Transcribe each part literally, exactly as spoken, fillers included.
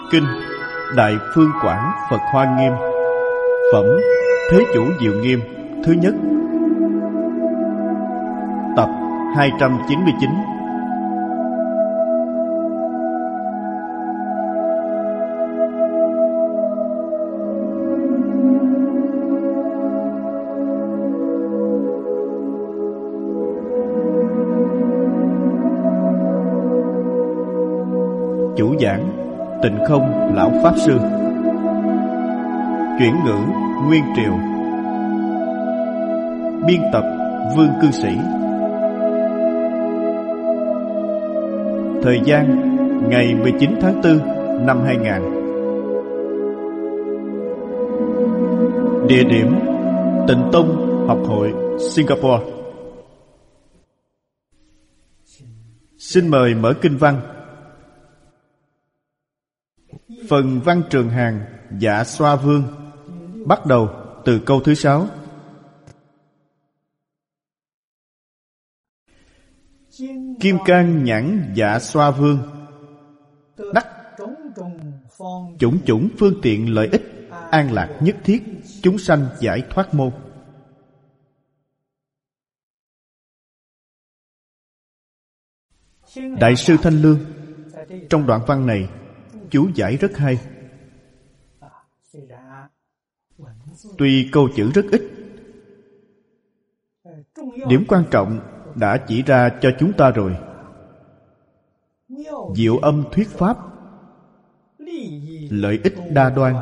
Kinh Đại Phương Quảng Phật Hoa Nghiêm. Phẩm Thế Chủ Diệu Nghiêm thứ nhất. Tập hai trăm chín mươi chín. Chủ giảng Tịnh Không Lão Pháp Sư. Chuyển ngữ Nguyên Triều. Biên tập Vương Cư Sĩ. Thời gian ngày mười chín tháng tư năm hai nghìn. Địa điểm Tịnh Tông Học hội Singapore. Xin mời mở kinh văn. Phần văn Trường Hàng Dạ Xoa Vương bắt đầu từ câu thứ sáu. Kim Cang Nhãn Dạ Xoa Vương đắc chủng chủng phương tiện lợi ích, an lạc nhất thiết, chúng sanh giải thoát môn. Đại sư Thanh Lương trong đoạn văn này chú giải rất hay. Tuy câu chữ rất ít, điểm quan trọng đã chỉ ra cho chúng ta rồi. Diệu âm thuyết pháp, lợi ích đa đoan,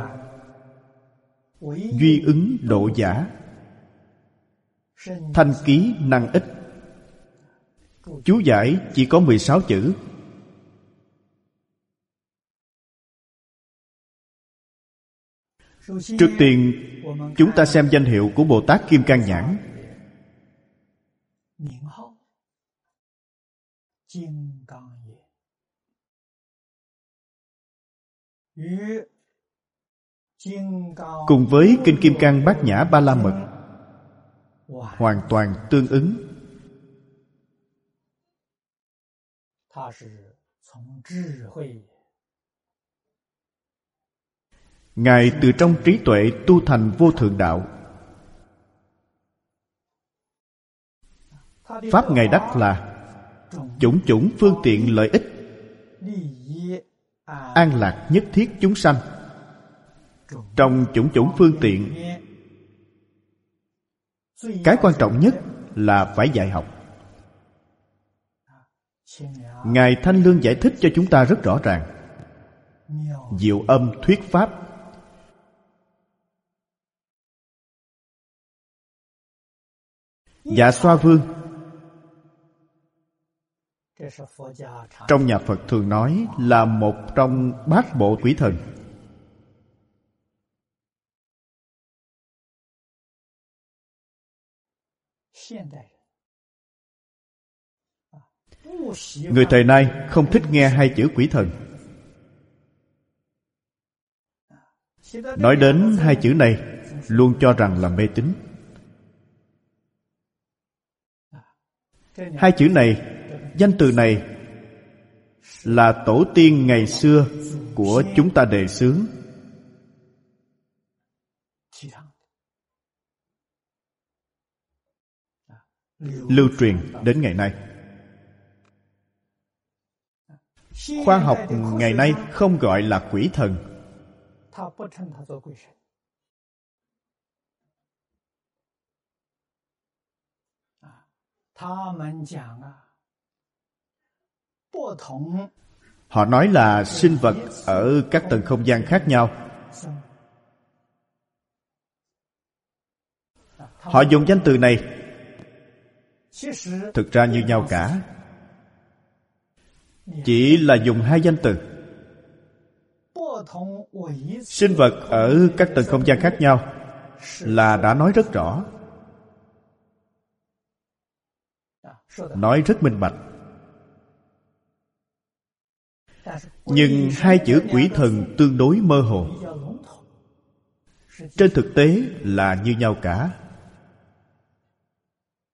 duy ứng độ giả, thanh ký năng ích. Chú giải chỉ có mười sáu chữ. Trước tiên, chúng ta xem danh hiệu của Bồ Tát Kim Cang Nhãn. Cùng với Kinh Kim Cang Bát Nhã Ba La Mật hoàn toàn tương ứng. Ngài từ trong trí tuệ tu thành vô thượng đạo. Pháp Ngài đắc là chủng chủng phương tiện lợi ích, an lạc nhất thiết chúng sanh. Trong chủng chủng phương tiện, cái quan trọng nhất là phải dạy học. Ngài Thanh Lương giải thích cho chúng ta rất rõ ràng. Diệu âm thuyết pháp, Dạ Xoa Vương trong nhà Phật thường nói là một trong bát bộ quỷ thần. Người thời nay không thích nghe hai chữ quỷ thần. Nói đến hai chữ này luôn cho rằng là mê tín. Hai chữ này, danh từ này là tổ tiên ngày xưa của chúng ta đề xướng, lưu truyền đến ngày nay. Khoa học ngày nay không gọi là quỷ thần. Họ nói là sinh vật ở các tầng không gian khác nhau. Họ dùng danh từ này, thực ra như nhau cả. Chỉ là dùng hai danh từ. Sinh vật ở các tầng không gian khác nhau là đã nói rất rõ, nói rất minh bạch. Nhưng hai chữ quỷ thần tương đối mơ hồ. Trên thực tế là như nhau cả.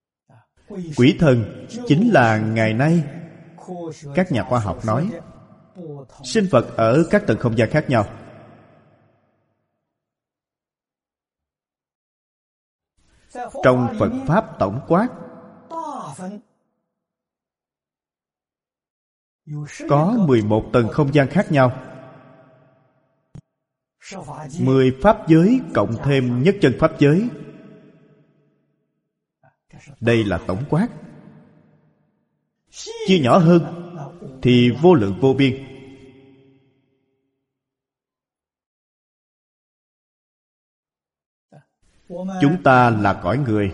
Quỷ thần chính là ngày nay các nhà khoa học nói sinh vật ở các tầng không gian khác nhau. Trong Phật Pháp tổng quát, có mười một tầng không gian khác nhau. Mười pháp giới cộng thêm nhất chân pháp giới. Đây là tổng quát. Chia nhỏ hơn thì vô lượng vô biên. Chúng ta là cõi người.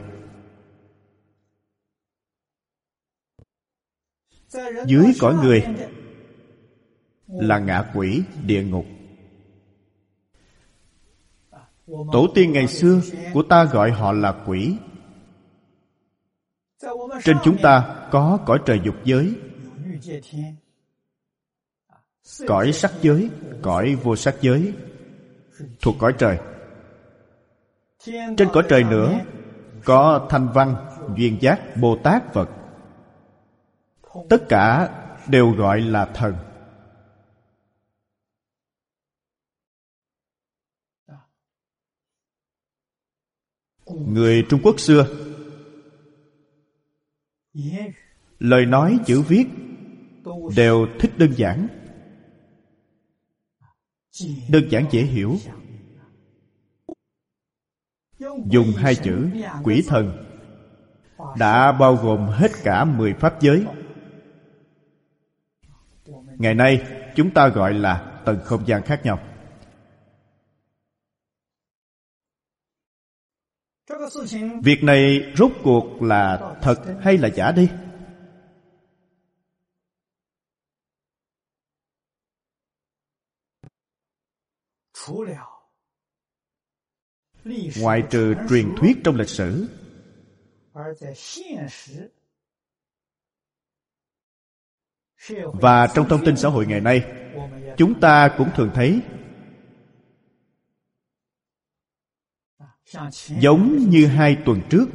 Dưới cõi người là ngạ quỷ, địa ngục. Tổ tiên ngày xưa của ta gọi họ là quỷ. Trên chúng ta có cõi trời dục giới, cõi sắc giới, cõi vô sắc giới, thuộc cõi trời. Trên cõi trời nữa có Thanh Văn, Duyên Giác, Bồ Tát, Phật. Tất cả đều gọi là thần. Người Trung Quốc xưa, lời nói chữ viết đều thích đơn giản. Đơn giản dễ hiểu. Dùng hai chữ quỷ thần đã bao gồm hết cả mười pháp giới. Ngày nay chúng ta gọi là tầng không gian khác nhau. Việc này rốt cuộc là thật hay là giả đi? Ngoại trừ truyền thuyết trong lịch sử, và trong thông tin xã hội ngày nay, chúng ta cũng thường thấy giống như hai tuần trước,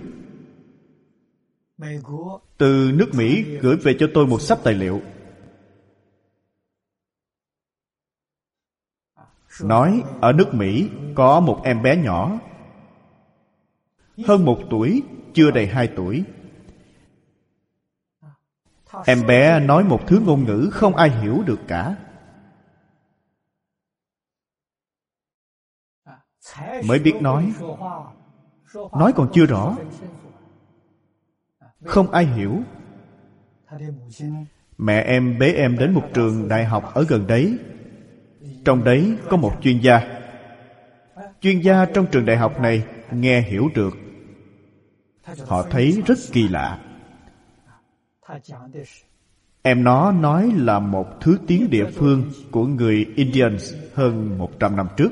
từ nước Mỹ gửi về cho tôi một sắp tài liệu, nói ở nước Mỹ có một em bé nhỏ, hơn một tuổi, chưa đầy hai tuổi. Em bé nói một thứ ngôn ngữ không ai hiểu được cả. Mới biết nói, nói còn chưa rõ, không ai hiểu. Mẹ em bế em đến một trường đại học ở gần đấy. Trong đấy có một chuyên gia. Chuyên gia trong trường đại học này nghe hiểu được. Họ thấy rất kỳ lạ. Em nó nói là một thứ tiếng địa phương của người Indians hơn một trăm năm trước.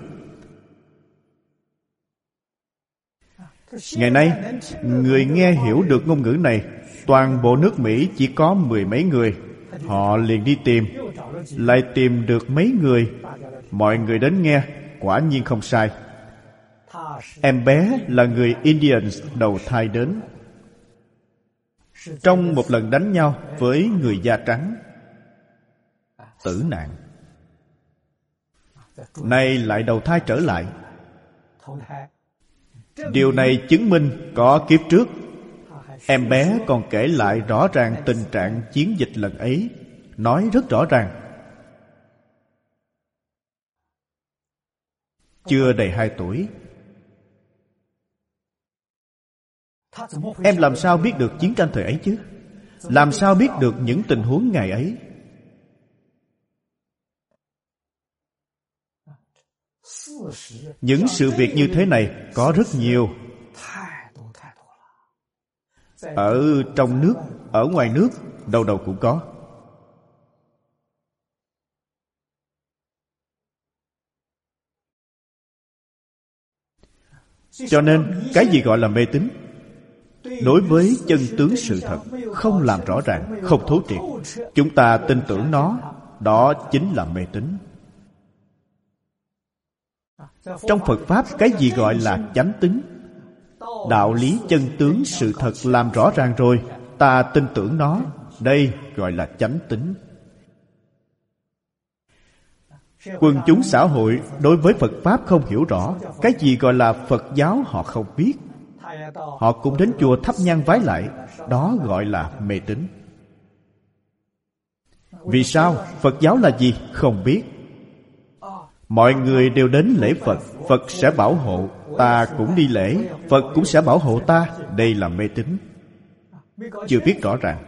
Ngày nay, người nghe hiểu được ngôn ngữ này, toàn bộ nước Mỹ chỉ có mười mấy người. Họ liền đi tìm, lại tìm được mấy người. Mọi người đến nghe, quả nhiên không sai. Em bé là người Indians đầu thai đến, trong một lần đánh nhau với người da trắng, tử nạn. Nay lại đầu thai trở lại. Điều này chứng minh có kiếp trước. Em bé còn kể lại rõ ràng tình trạng chiến dịch lần ấy, nói rất rõ ràng. Chưa đầy hai tuổi. Em làm sao biết được chiến tranh thời ấy chứ? Làm sao biết được những tình huống ngày ấy? Những sự việc như thế này có rất nhiều. Ở trong nước, ở ngoài nước, đâu đâu cũng có. Cho nên, cái gì gọi là mê tín? Đối với chân tướng sự thật không làm rõ ràng, không thấu triệt, chúng ta tin tưởng nó, đó chính là mê tín. Trong Phật Pháp, cái gì gọi là chánh tín? Đạo lý chân tướng sự thật làm rõ ràng rồi, ta tin tưởng nó, đây gọi là chánh tín. Quần chúng xã hội đối với Phật Pháp không hiểu rõ. Cái gì gọi là Phật giáo họ không biết. Họ cũng đến chùa thắp nhang vái lại. Đó gọi là mê tín. Vì sao? Phật giáo là gì? Không biết. Mọi người đều đến lễ Phật, Phật sẽ bảo hộ. Ta cũng đi lễ, Phật cũng sẽ bảo hộ ta. Đây là mê tín. Chưa biết rõ ràng.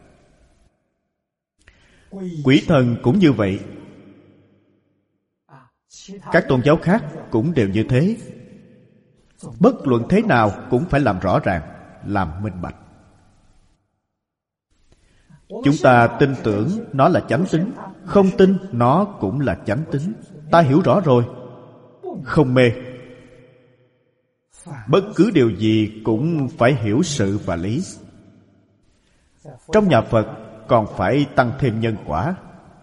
Quỷ thần cũng như vậy. Các tôn giáo khác cũng đều như thế. Bất luận thế nào cũng phải làm rõ ràng, làm minh bạch. Chúng ta tin tưởng nó là chánh tín, không tin nó cũng là chánh tín. Ta hiểu rõ rồi, không mê. Bất cứ điều gì cũng phải hiểu sự và lý. Trong nhà Phật còn phải tăng thêm nhân quả.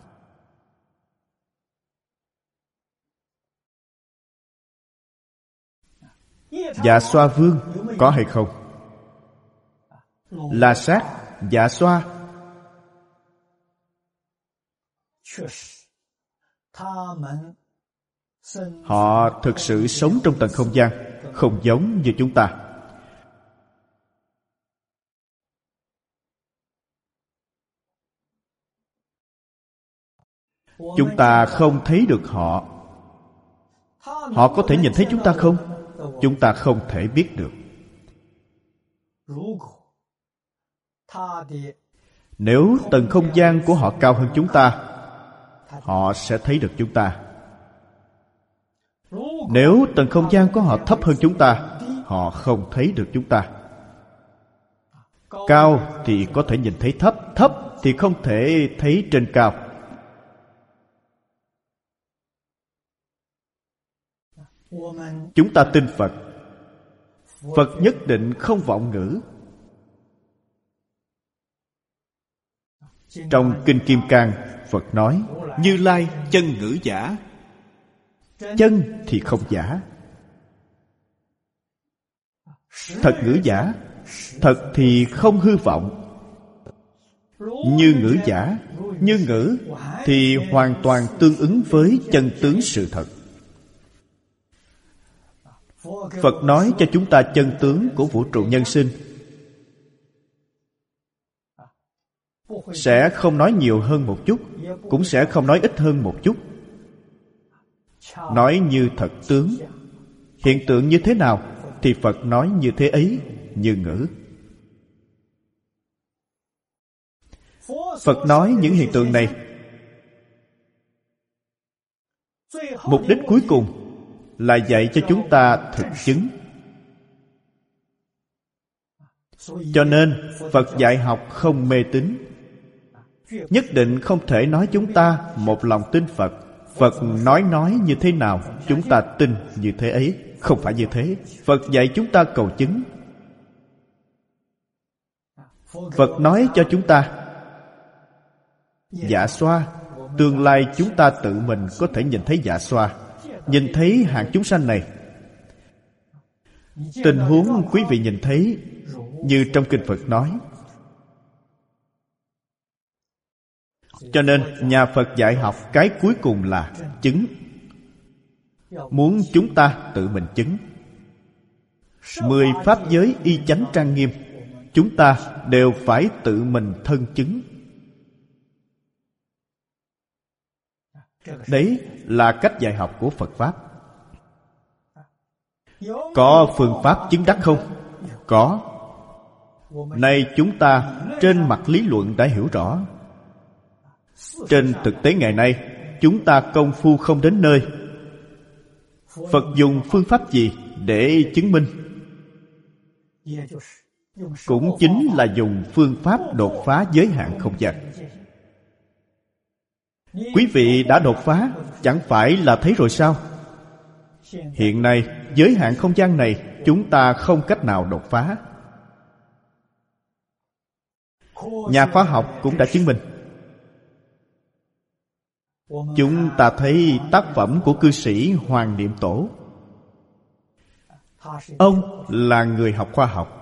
Dạ xoa vương có hay không? La Sát, Dạ xoa, họ thực sự sống trong tầng không gian, không giống như chúng ta. Chúng ta không thấy được họ. Họ có thể nhìn thấy chúng ta không? Chúng ta không thể biết được. Nếu tầng không gian của họ cao hơn chúng ta, họ sẽ thấy được chúng ta. Nếu tầng không gian của họ thấp hơn chúng ta, họ không thấy được chúng ta. Cao thì có thể nhìn thấy thấp, thấp thì không thể thấy trên cao. Chúng ta tin Phật. Phật nhất định không vọng ngữ. Trong Kinh Kim Cang, Phật nói Như Lai chân ngữ giả. Chân thì không giả. Thật ngữ giả. Thật thì không hư vọng. Như ngữ giả, như ngữ thì hoàn toàn tương ứng với chân tướng sự thật. Phật nói cho chúng ta chân tướng của vũ trụ nhân sinh. Sẽ không nói nhiều hơn một chút, cũng sẽ không nói ít hơn một chút. Nói như thật tướng. Hiện tượng như thế nào thì Phật nói như thế ấy, như ngữ. Phật nói những hiện tượng này, mục đích cuối cùng là dạy cho chúng ta thực chứng. Cho nên Phật dạy học không mê tín. Nhất định không thể nói chúng ta một lòng tin Phật. Phật nói nói như thế nào, chúng ta tin như thế ấy. Không phải như thế. Phật dạy chúng ta cầu chứng. Phật nói cho chúng ta dạ xoa. Tương lai chúng ta tự mình có thể nhìn thấy dạ xoa, nhìn thấy hạng chúng sanh này. Tình huống quý vị nhìn thấy như trong Kinh Phật nói. Cho nên nhà Phật dạy học cái cuối cùng là chứng. Muốn chúng ta tự mình chứng. Mười pháp giới y chánh trang nghiêm, chúng ta đều phải tự mình thân chứng. Đấy là cách dạy học của Phật Pháp. Có phương pháp chứng đắc không? Có. Nay chúng ta trên mặt lý luận đã hiểu rõ. Trên thực tế ngày nay, chúng ta công phu không đến nơi. Phật dùng phương pháp gì để chứng minh? Cũng chính là dùng phương pháp đột phá giới hạn không gian. Quý vị đã đột phá, chẳng phải là thấy rồi sao? Hiện nay, giới hạn không gian này chúng ta không cách nào đột phá. Nhà khoa học cũng đã chứng minh. Chúng ta thấy tác phẩm của cư sĩ Hoàng Niệm Tổ. Ông là người học khoa học.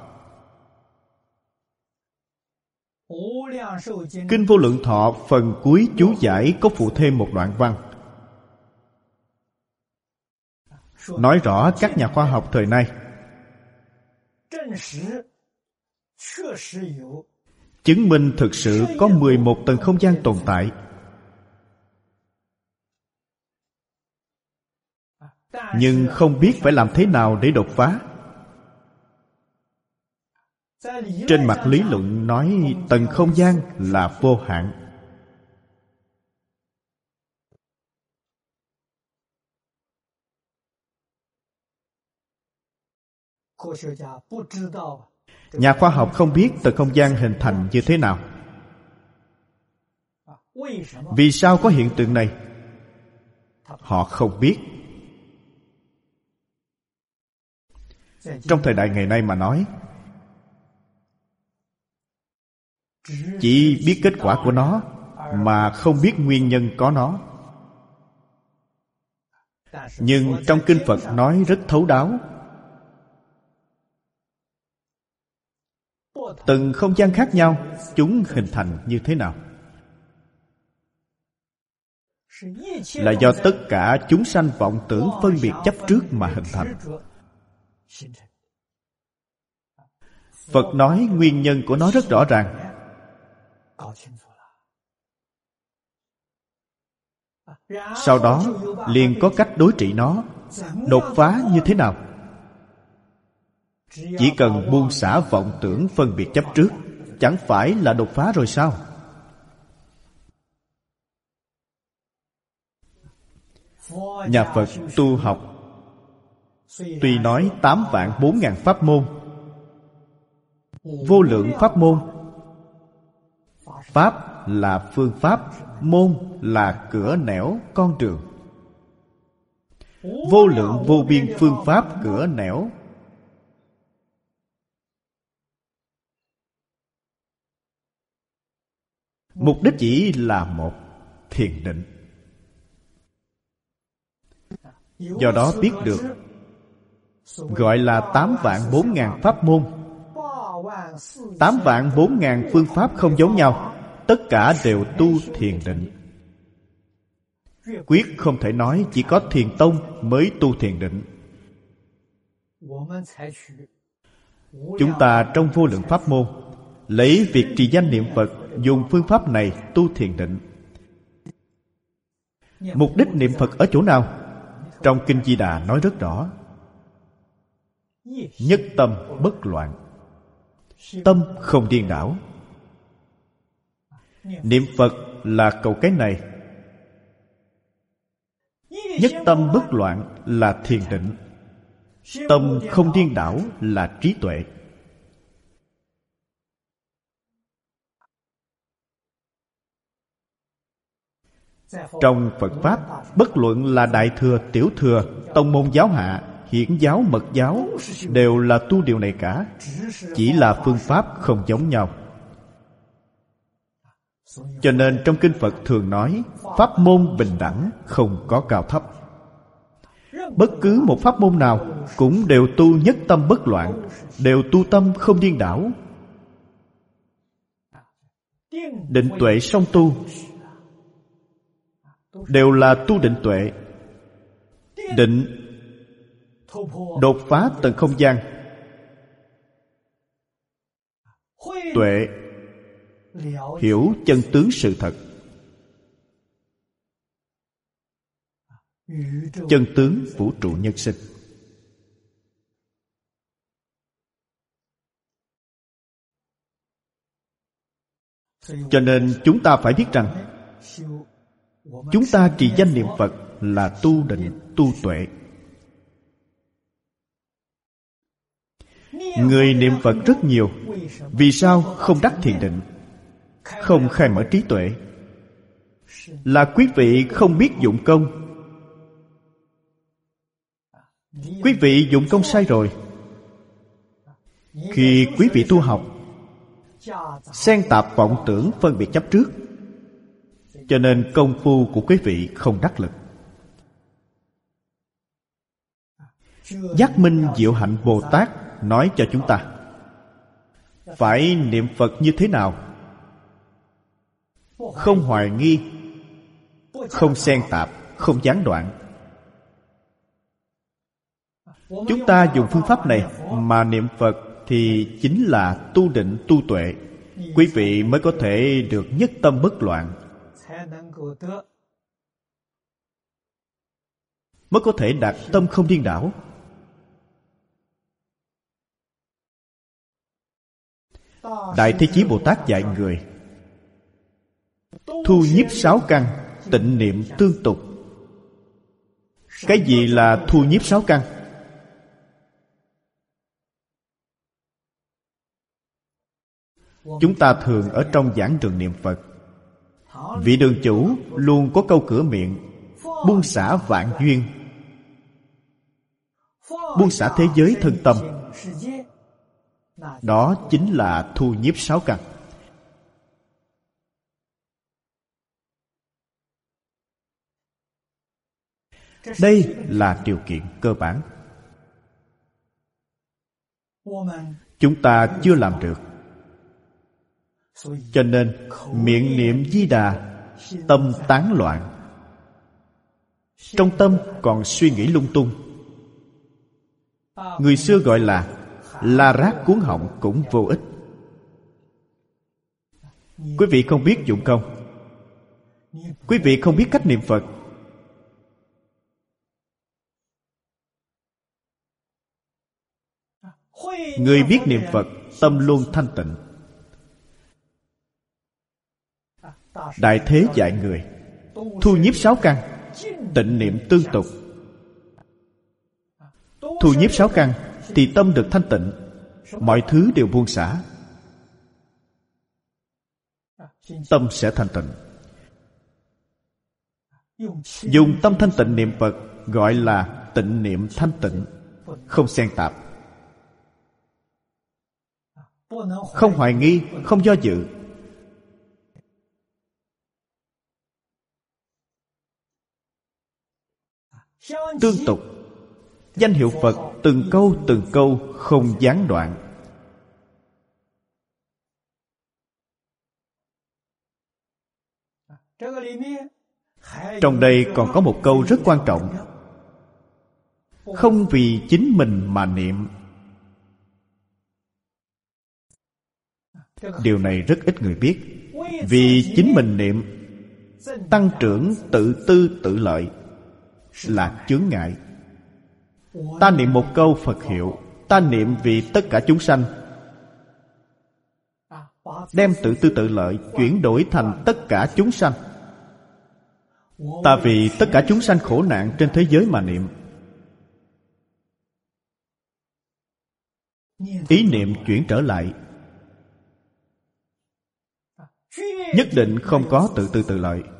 Kinh Vô Lượng Thọ phần cuối chú giải có phụ thêm một đoạn văn. nói rõ các nhà khoa học thời nay chứng minh thực sự có mười một tầng không gian tồn tại. Nhưng không biết phải làm thế nào để đột phá. Trên mặt lý luận nói tầng không gian là vô hạn. Nhà khoa học không biết tầng không gian hình thành như thế nào. Vì sao có hiện tượng này? Họ không biết. Trong thời đại ngày nay mà nói, chỉ biết kết quả của nó mà không biết nguyên nhân có nó. Nhưng trong kinh Phật nói rất thấu đáo. Từng không gian khác nhau, chúng hình thành như thế nào? Là do tất cả chúng sanh vọng tưởng phân biệt chấp trước mà hình thành. Phật nói nguyên nhân của nó rất rõ ràng. Sau đó liền có cách đối trị nó. Đột phá như thế nào? Chỉ cần buông xả vọng tưởng phân biệt chấp trước, chẳng phải là đột phá rồi sao? Nhà Phật tu học tuy nói tám vạn bốn ngàn pháp môn, vô lượng pháp môn. Pháp là phương pháp, môn là cửa nẻo con đường. Vô lượng vô biên phương pháp cửa nẻo. Mục đích chỉ là một: thiền định. Do đó biết được, gọi là tám vạn bốn ngàn pháp môn. Tám vạn bốn ngàn phương pháp không giống nhau, tất cả đều tu thiền định. Quyết không thể nói chỉ có thiền tông mới tu thiền định. Chúng ta trong vô lượng pháp môn lấy việc trì danh niệm Phật dùng phương pháp này tu thiền định. Mục đích niệm Phật ở chỗ nào? Trong Kinh Di Đà nói rất rõ: nhất tâm bất loạn, tâm không điên đảo. Niệm Phật là cầu cái này. Nhất tâm bất loạn là thiền định. Tâm không điên đảo là trí tuệ. Trong Phật Pháp, bất luận là Đại Thừa, Tiểu Thừa, tông môn giáo hạ, hiển giáo, mật giáo, đều là tu điều này cả. Chỉ là phương pháp không giống nhau. Cho nên trong Kinh Phật thường nói pháp môn bình đẳng, không có cao thấp. Bất cứ một pháp môn nào cũng đều tu nhất tâm bất loạn, đều tu tâm không điên đảo. Định tuệ song tu, đều là tu định tuệ. Định đột phá tầng không gian, tuệ hiểu chân tướng sự thật. Chân tướng vũ trụ nhân sinh. Cho nên chúng ta phải biết rằng chúng ta trì danh niệm Phật là tu định, tu tuệ. Người niệm Phật rất nhiều, vì sao không đắc thiền định, không khai mở trí tuệ? Là quý vị không biết dụng công. Quý vị dụng công sai rồi. Khi quý vị tu học, xen tạp vọng tưởng phân biệt chấp trước, cho nên công phu của quý vị không đắc lực. Giác Minh Diệu Hạnh Bồ Tát nói cho chúng ta phải niệm Phật như thế nào? Không hoài nghi, không xen tạp, không gián đoạn. Chúng ta dùng phương pháp này mà niệm Phật thì chính là tu định tu tuệ. Quý vị mới có thể được nhất tâm bất loạn, mới có thể đạt tâm không điên đảo. Đại Thế Chí Bồ Tát dạy người thu nhiếp sáu căn, tịnh niệm tương tục. Cái gì là thu nhiếp sáu căn? Chúng ta thường ở trong giảng đường niệm Phật, vị đường chủ luôn có câu cửa miệng: buông xả vạn duyên, buông xả thế giới thân tâm. Đó chính là thu nhiếp sáu căn. Đây là điều kiện cơ bản. Chúng ta chưa làm được, cho nên miệng niệm Di Đà, tâm tán loạn, trong tâm còn suy nghĩ lung tung. Người xưa gọi là la rác cuốn họng cũng vô ích. Quý vị không biết dụng công, quý vị không biết cách niệm Phật, người biết niệm Phật tâm luôn thanh tịnh. Đại Thế dạy người thu nhiếp sáu căn, tịnh niệm tương tục. Thu nhiếp sáu căn thì tâm được thanh tịnh, mọi thứ đều buông xả, tâm sẽ thanh tịnh. Dùng tâm thanh tịnh niệm Phật gọi là tịnh niệm thanh tịnh, không xen tạp, không hoài nghi, không do dự. Tương tục, danh hiệu Phật từng câu từng câu không gián đoạn. Trong đây còn có một câu rất quan trọng: không vì chính mình mà niệm. Điều này rất ít người biết. Vì chính mình niệm, tăng trưởng tự tư tự lợi, là chướng ngại. Ta niệm một câu Phật hiệu, ta niệm vì tất cả chúng sanh, đem tự tư tự lợi chuyển đổi thành tất cả chúng sanh. Ta vì tất cả chúng sanh khổ nạn trên thế giới mà niệm. Ý niệm chuyển trở lại, nhất định không có tự tư tự lợi.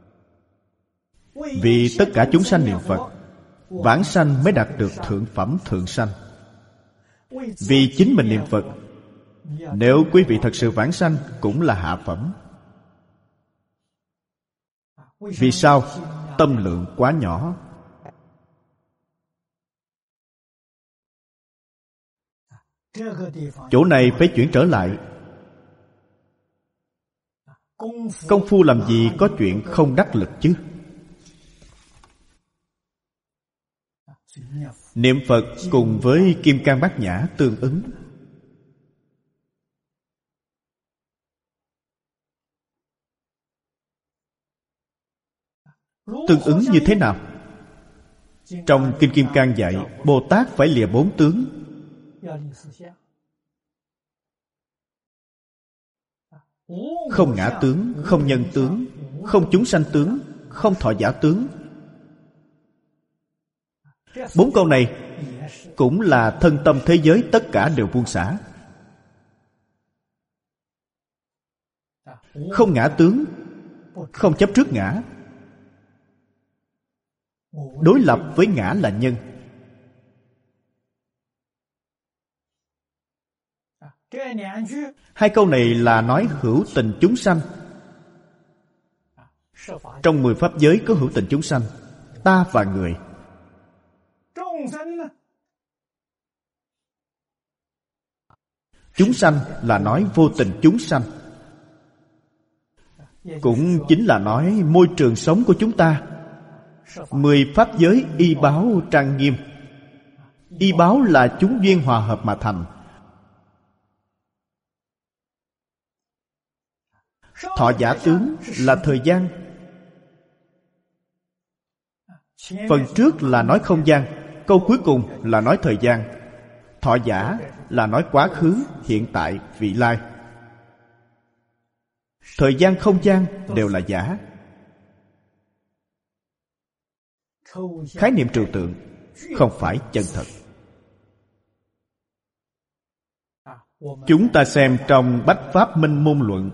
Vì tất cả chúng sanh niệm Phật, vãng sanh mới đạt được thượng phẩm thượng sanh. Vì chính mình niệm Phật, nếu quý vị thật sự vãng sanh cũng là hạ phẩm. Vì sao? Tâm lượng quá nhỏ. Chỗ này phải chuyển trở lại. Công phu làm gì có chuyện không đắc lực chứ? Niệm Phật cùng với Kim Cang Bát Nhã tương ứng. Tương ứng như thế nào? Trong Kinh Kim Cang dạy Bồ Tát phải lìa bốn tướng. Không ngã tướng, không nhân tướng, không chúng sanh tướng, không thọ giả tướng. Bốn câu này cũng là thân tâm thế giới tất cả đều buông xả. Không ngã tướng, không chấp trước ngã. Đối lập với ngã là nhân. Hai câu này là nói hữu tình chúng sanh. Trong mười pháp giới có hữu tình chúng sanh, ta và người. Chúng sanh là nói vô tình chúng sanh, cũng chính là nói môi trường sống của chúng ta. Mười pháp giới y báo trang nghiêm, Y báo là chúng duyên hòa hợp mà thành. Thọ giả tướng là thời gian. Phần trước là nói không gian, câu cuối cùng là nói thời gian. Thọ giả là nói quá khứ, hiện tại, vị lai. Thời gian không gian đều là giả. Khái niệm trừu tượng không phải chân thật. Chúng ta xem trong Bách Pháp Minh Môn Luận,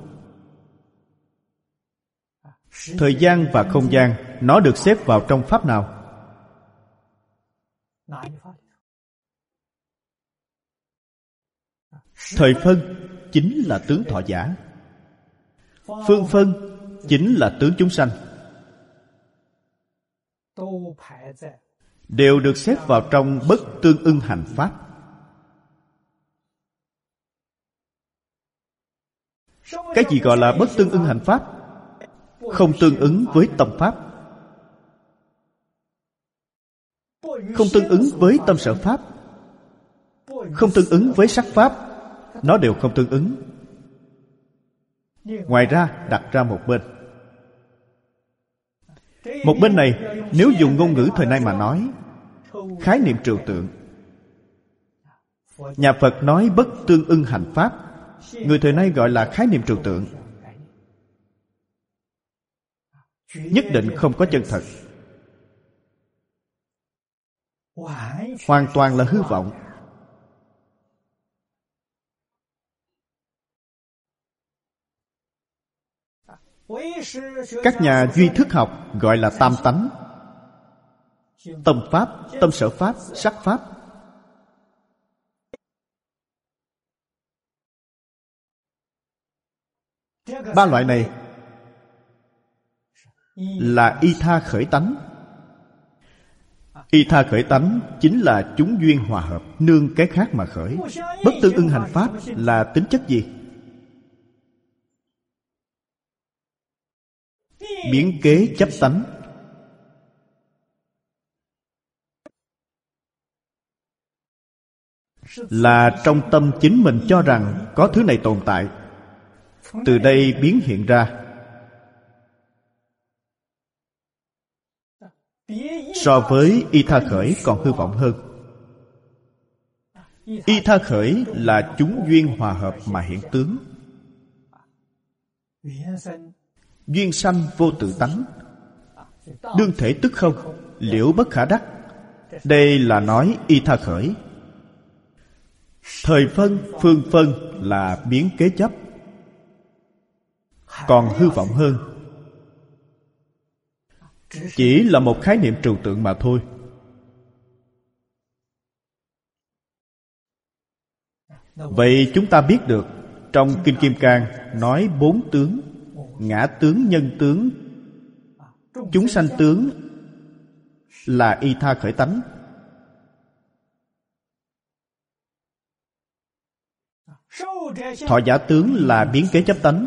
thời gian và không gian nó được xếp vào trong pháp nào? Thời phân chính là tướng thọ giả. Phương phân chính là tướng chúng sanh. Đều được xếp vào trong bất tương ưng hành pháp. Cái gì gọi là bất tương ưng hành pháp? Không tương ứng với tâm pháp, không tương ứng với tâm sở pháp, không tương ứng với sắc pháp. Nó đều không tương ứng. Ngoài ra đặt ra một bên. Một bên này, nếu dùng ngôn ngữ thời nay mà nói, khái niệm trừu tượng. Nhà Phật nói bất tương ưng hành pháp, người thời nay gọi là khái niệm trừu tượng. Nhất định không có chân thật, hoàn toàn là hư vọng. Các nhà duy thức học gọi là tam tánh: tâm pháp, tâm sở pháp, sắc pháp. Ba loại này là y tha khởi tánh. Y tha khởi tánh chính là chúng duyên hòa hợp, nương cái khác mà khởi. Bất tương ưng hành pháp là tính chất gì? Biến kế chấp tánh. Là trong tâm chính mình cho rằng có thứ này tồn tại, từ đây biến hiện ra. So với y tha khởi còn hư vọng hơn. Y tha khởi là chúng duyên hòa hợp mà hiện tướng. Duyên sanh vô tự tánh, đương thể tức không, liễu bất khả đắc. Đây là nói y tha khởi. Thời phân, phương phân là biến kế chấp, còn hư vọng hơn. Chỉ là một khái niệm trừu tượng mà thôi. Vậy chúng ta biết được trong Kinh Kim Cang nói bốn tướng: ngã tướng, nhân tướng, chúng sanh tướng là y tha khởi tánh. Thọ giả tướng là biến kế chấp tánh.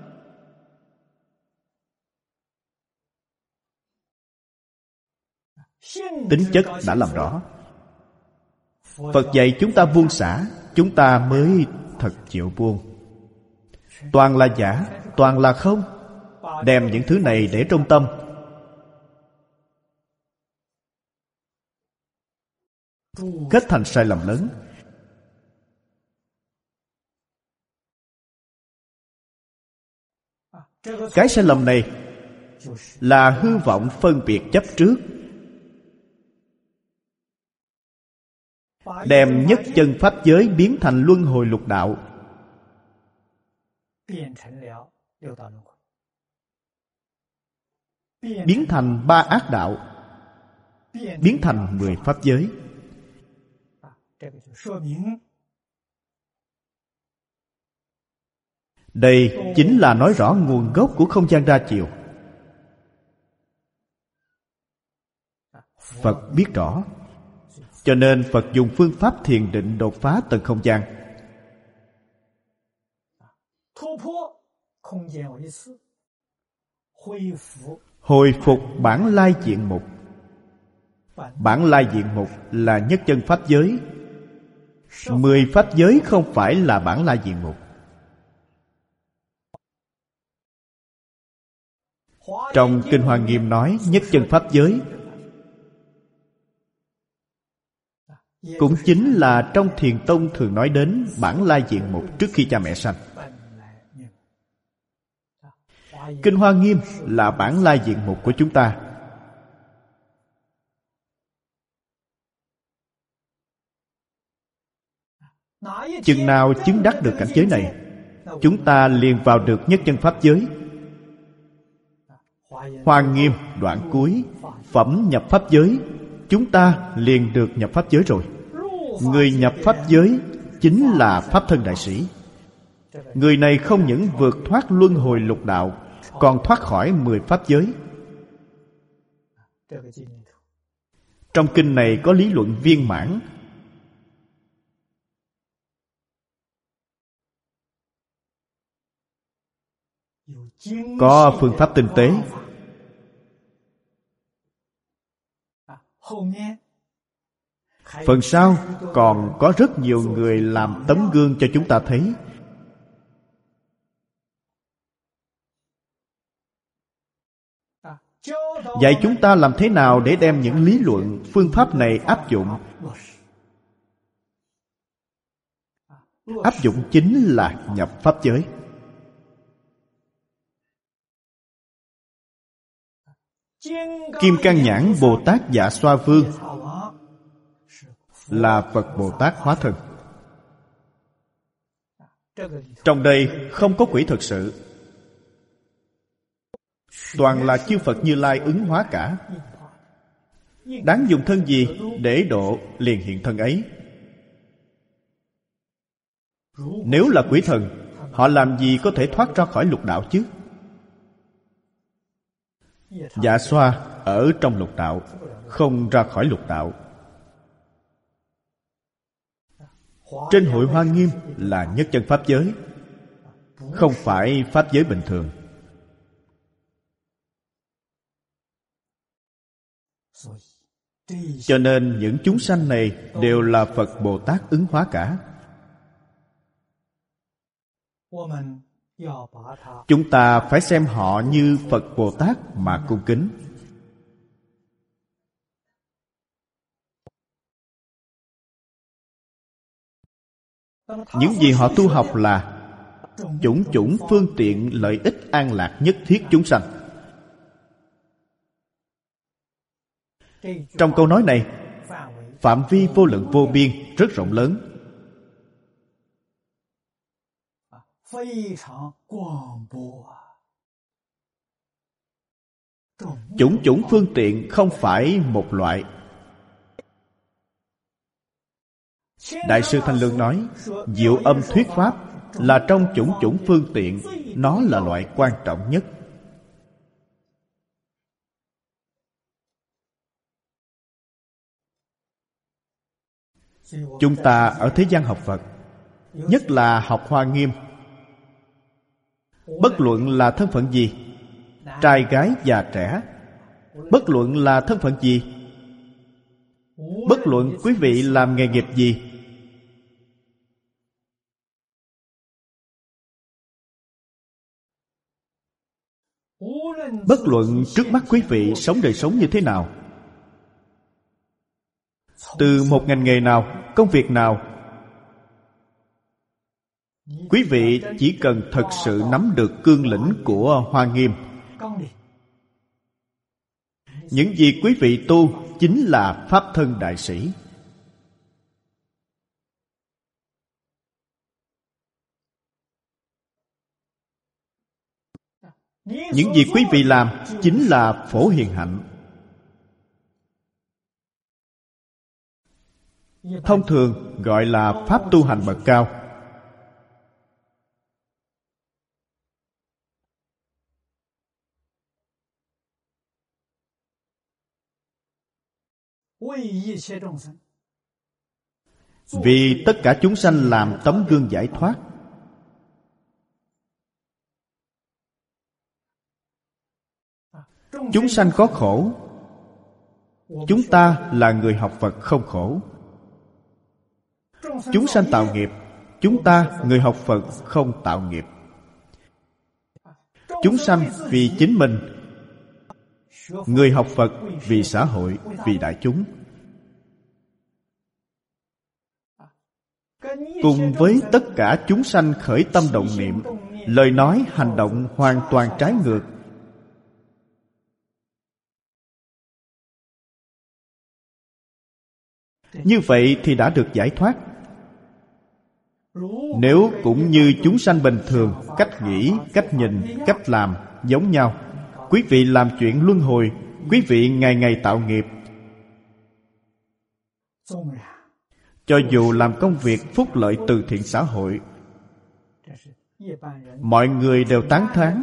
Tính chất đã làm rõ. Phật dạy chúng ta buông xả, chúng ta mới thật chịu buông. Toàn là giả, toàn là không. Đem những thứ này để trong tâm, kết thành sai lầm lớn. Cái sai lầm này là hư vọng phân biệt chấp trước, đem nhất chân pháp giới biến thành luân hồi lục đạo, biến thành ba ác đạo, biến thành mười pháp giới. Đây chính là nói rõ nguồn gốc của không gian đa chiều. Phật biết rõ, cho nên Phật dùng phương pháp thiền định đột phá tầng không gian, hồi phục bản lai diện mục, Bản lai diện mục là nhất chân pháp giới. Mười pháp giới không phải là bản lai diện mục. Trong Kinh Hoa Nghiêm nói nhất chân pháp giới cũng chính là trong Thiền Tông thường nói đến bản lai diện mục trước khi cha mẹ sanh. Kinh Hoa Nghiêm là bản lai diện mục của chúng ta. Chừng nào chứng đắc được cảnh giới này, chúng ta liền vào được nhất chân pháp giới. Hoa Nghiêm đoạn cuối, phẩm nhập pháp giới, chúng ta liền được nhập pháp giới rồi. Người nhập pháp giới chính là pháp thân đại sĩ. Người này không những vượt thoát luân hồi lục đạo, còn thoát khỏi mười pháp giới. Trong kinh này có lý luận viên mãn. Có phương pháp tinh tế. Phần sau còn có rất nhiều người làm tấm gương cho chúng ta thấy. Dạy chúng ta làm thế nào để đem những lý luận, phương pháp này áp dụng. Áp dụng chính là nhập pháp giới. Kim Cang Nhãn Bồ Tát Dạ Xoa Vương là Phật Bồ Tát hóa thân. Trong đây không có quỷ thực sự, toàn là chư Phật Như Lai ứng hóa cả. Đáng dùng thân gì để độ liền hiện thân ấy. Nếu là quỷ thần, họ làm gì có thể thoát ra khỏi lục đạo chứ? Dạ Xoa ở trong lục đạo, không ra khỏi lục đạo. Trên hội Hoa Nghiêm là nhất chân pháp giới, không phải pháp giới bình thường. Cho nên những chúng sanh này đều là Phật Bồ Tát ứng hóa cả. Chúng ta phải xem họ như Phật Bồ Tát mà cung kính. Những gì họ tu học là chủng chủng phương tiện lợi ích an lạc nhất thiết chúng sanh. Trong câu nói này, phạm vi vô lượng vô biên, rất rộng lớn. Chủng chủng phương tiện không phải một loại. Đại sư Thanh Lương nói, diệu âm thuyết pháp là trong chủng chủng phương tiện, nó là loại quan trọng nhất. Chúng ta ở thế gian học Phật, nhất là học Hoa Nghiêm, bất luận là thân phận gì, trai gái già trẻ, bất luận là thân phận gì, bất luận quý vị làm nghề nghiệp gì, bất luận trước mắt quý vị sống đời sống như thế nào, từ một ngành nghề nào, công việc nào, quý vị chỉ cần thật sự nắm được cương lĩnh của Hoa Nghiêm. Những gì quý vị tu chính là pháp thân đại sĩ. Những gì quý vị làm chính là phổ hiền hạnh. Thông thường gọi là pháp tu hành bậc cao. Vì tất cả chúng sanh làm tấm gương giải thoát. Chúng sanh có khổ, Chúng ta là người học Phật không khổ. Chúng sanh tạo nghiệp, chúng ta người học Phật không tạo nghiệp. Chúng sanh vì chính mình, người học Phật vì xã hội, vì đại chúng. Cùng với tất cả chúng sanh khởi tâm động niệm, lời nói, hành động hoàn toàn trái ngược. Như vậy thì đã được giải thoát. Nếu cũng như chúng sanh bình thường, cách nghĩ, cách nhìn, cách làm giống nhau, quý vị làm chuyện luân hồi, quý vị ngày ngày tạo nghiệp, cho dù làm công việc phúc lợi từ thiện xã hội, mọi người đều tán thán.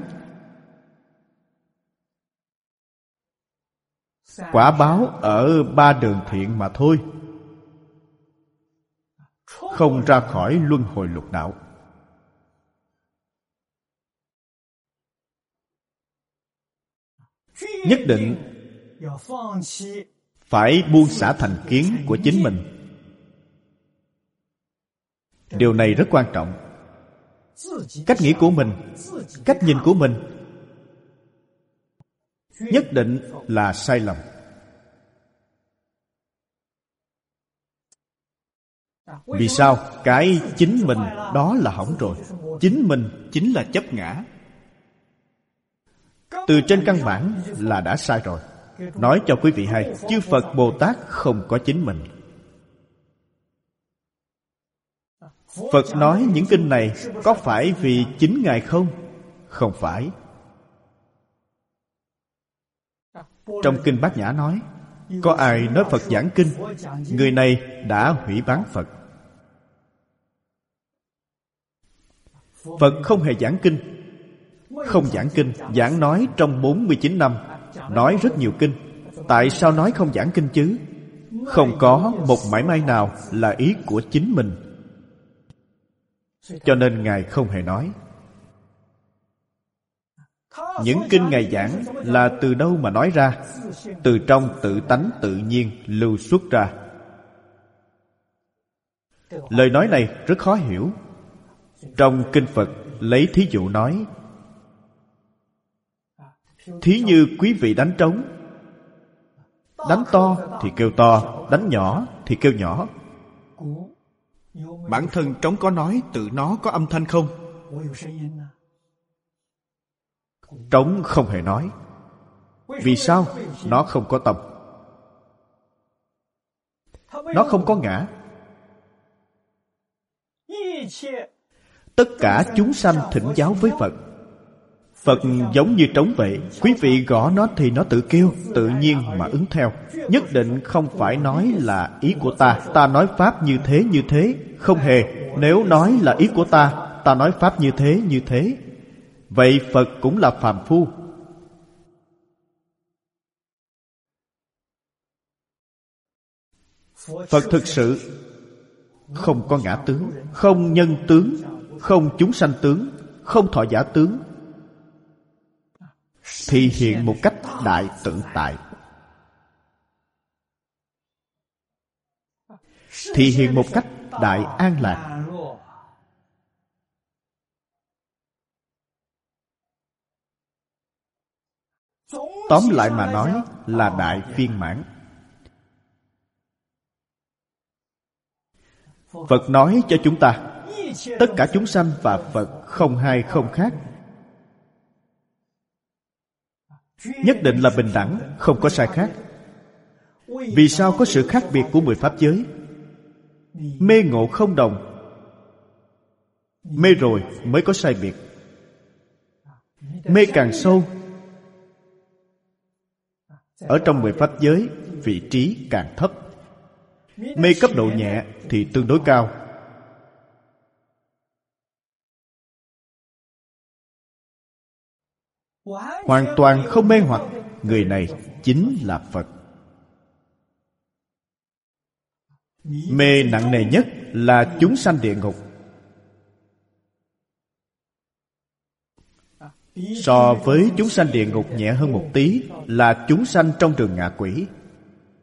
Quả báo ở ba đường thiện mà thôi, không ra khỏi luân hồi lục đạo. Nhất định phải buông xả thành kiến của chính mình. Điều này rất quan trọng. Cách nghĩ của mình, cách nhìn của mình nhất định là sai lầm. Vì sao? Cái chính mình đó là hỏng rồi. Chính mình chính là chấp ngã. Từ trên căn bản là đã sai rồi. Nói cho quý vị hay, chư Phật Bồ Tát không có chính mình. Phật nói những kinh này có phải vì chính Ngài không? Không phải. Trong kinh Bát Nhã nói, có ai nói Phật giảng kinh, người này đã hủy bán Phật. Phật không hề giảng kinh. Không giảng kinh, giảng nói trong bốn mươi chín năm, nói rất nhiều kinh. Tại sao nói không giảng kinh chứ? Không có một mảy may nào là ý của chính mình, cho nên Ngài không hề nói. Những kinh Ngài giảng là từ đâu mà nói ra? Từ trong tự tánh tự nhiên lưu xuất ra. Lời nói này rất khó hiểu. Trong kinh Phật lấy thí dụ nói, thí như quý vị đánh trống, đánh to thì kêu to, đánh nhỏ thì kêu nhỏ. Bản thân trống có nói tự nó có âm thanh không? Trống không hề nói. Vì sao? Nó không có tâm. Nó không có ngã. Tất cả chúng sanh thỉnh giáo với Phật. Phật giống như trống vậy. Quý vị gõ nó thì nó tự kêu, tự nhiên mà ứng theo. Nhất định không phải nói là ý của ta. Ta nói Pháp như thế như thế. Không hề. Nếu nói là ý của ta, ta nói Pháp như thế như thế. Vậy Phật cũng là phàm phu. Phật thực sự không có ngã tướng, không nhân tướng, không chúng sanh tướng, không thọ giả tướng, thì hiện một cách đại tự tại. Thì hiện một cách đại an lạc. Tóm lại mà nói là đại viên mãn. Phật nói cho chúng ta, tất cả chúng sanh và Phật không hai không khác, nhất định là bình đẳng, không có sai khác. Vì sao có sự khác biệt của mười pháp giới? Mê ngộ không đồng. Mê rồi mới có sai biệt. Mê càng sâu, ở trong mười pháp giới, vị trí càng thấp. Mê cấp độ nhẹ thì tương đối cao. Hoàn toàn không mê hoặc, người này chính là Phật. Mê nặng nề nhất là chúng sanh địa ngục. So với chúng sanh địa ngục nhẹ hơn một tí là chúng sanh trong rừng ngạ quỷ.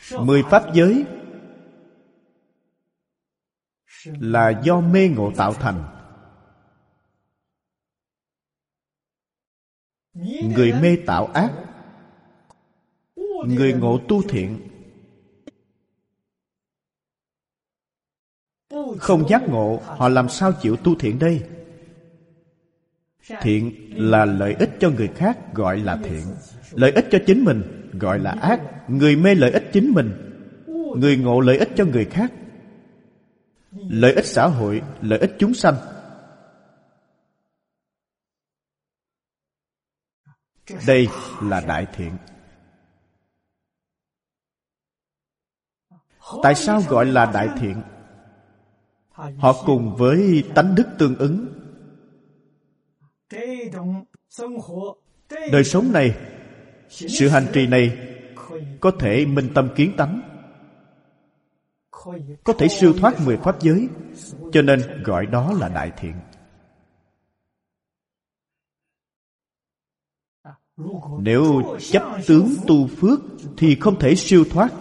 Mười pháp giới là do mê ngộ tạo thành. Người mê tạo ác, người ngộ tu thiện. Không giác ngộ, họ làm sao chịu tu thiện đây? Thiện là lợi ích cho người khác, gọi là thiện. Lợi ích cho chính mình, gọi là ác. Người mê lợi ích chính mình, người ngộ lợi ích cho người khác, lợi ích xã hội, lợi ích chúng sanh. Đây là đại thiện. Tại sao gọi là đại thiện? Họ cùng với tánh đức tương ứng. Đời sống này, sự hành trì này có thể minh tâm kiến tánh, có thể siêu thoát mười pháp giới, cho nên gọi đó là đại thiện. Nếu chấp tướng tu phước thì không thể siêu thoát.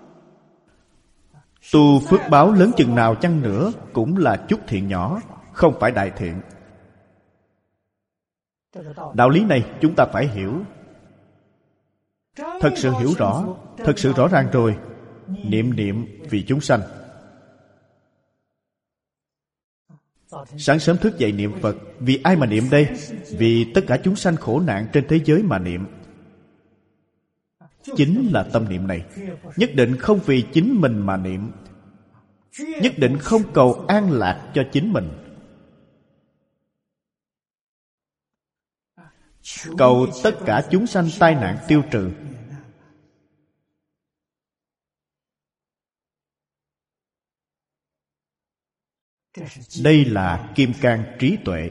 Tu phước báo lớn chừng nào chăng nữa cũng là chút thiện nhỏ, không phải đại thiện. Đạo lý này chúng ta phải hiểu. Thật sự hiểu rõ, thật sự rõ ràng rồi, niệm niệm vì chúng sanh. Sáng sớm thức dậy niệm Phật, vì ai mà niệm đây? Vì tất cả chúng sanh khổ nạn trên thế giới mà niệm. Chính là tâm niệm này. Nhất định không vì chính mình mà niệm, nhất định không cầu an lạc cho chính mình, cầu tất cả chúng sanh tai nạn tiêu trừ. Đây là kim cang trí tuệ.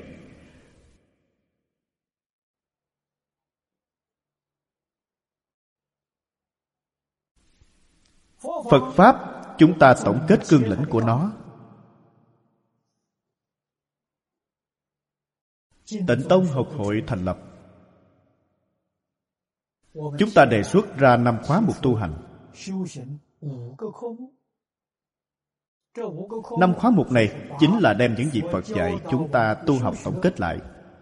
Phật Pháp chúng ta tổng kết cương lĩnh của nó. Tịnh Tông học hội thành lập, chúng ta đề xuất ra năm khóa mục tu hành. Năm khóa mục này chính là đem những gì Phật dạy chúng ta tu học tổng kết lại.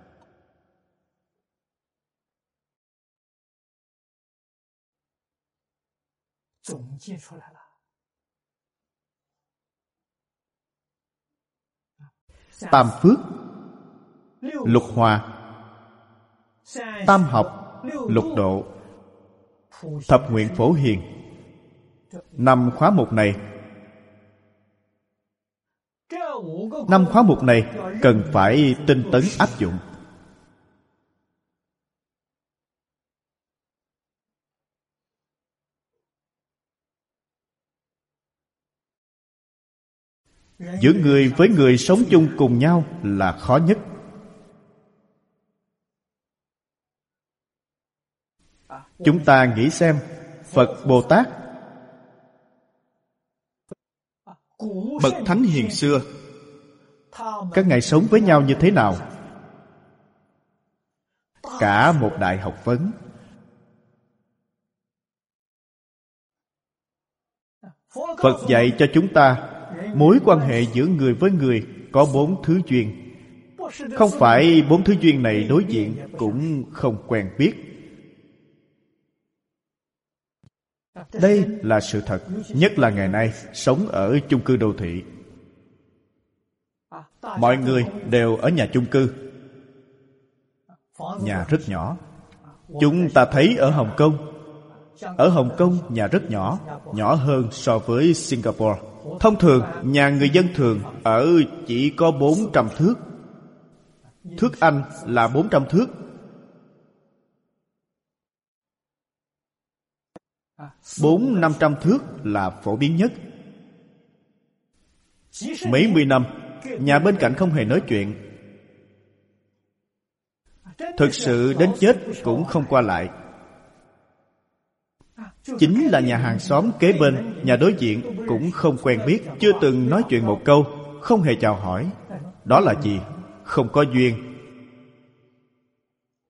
Tam phước, lục hòa, tam học, lục độ, thập nguyện phổ hiền. Năm khóa mục này Năm khóa mục này cần phải tinh tấn áp dụng. Giữa người với người sống chung cùng nhau là khó nhất. Chúng ta nghĩ xem, Phật Bồ Tát, bậc thánh hiền xưa, các ngài sống với nhau như thế nào? Cả một đại học vấn. Phật dạy cho chúng ta mối quan hệ giữa người với người có bốn thứ duyên. Không phải bốn thứ duyên này đối diện cũng không quen biết. Đây là sự thật, nhất là ngày nay sống ở chung cư đô thị. Mọi người đều ở nhà chung cư, nhà rất nhỏ. Chúng ta thấy ở Hồng Kông, ở Hồng Kông nhà rất nhỏ, nhỏ hơn so với Singapore. Thông thường nhà người dân thường ở chỉ có bốn trăm thước. Thước Anh là bốn trăm thước. Bốn năm trăm thước là phổ biến nhất. Mấy mươi năm nhà bên cạnh không hề nói chuyện, thực sự đến chết cũng không qua lại. Chính là nhà hàng xóm kế bên, nhà đối diện cũng không quen biết, chưa từng nói chuyện một câu, không hề chào hỏi. Đó là gì? Không có duyên.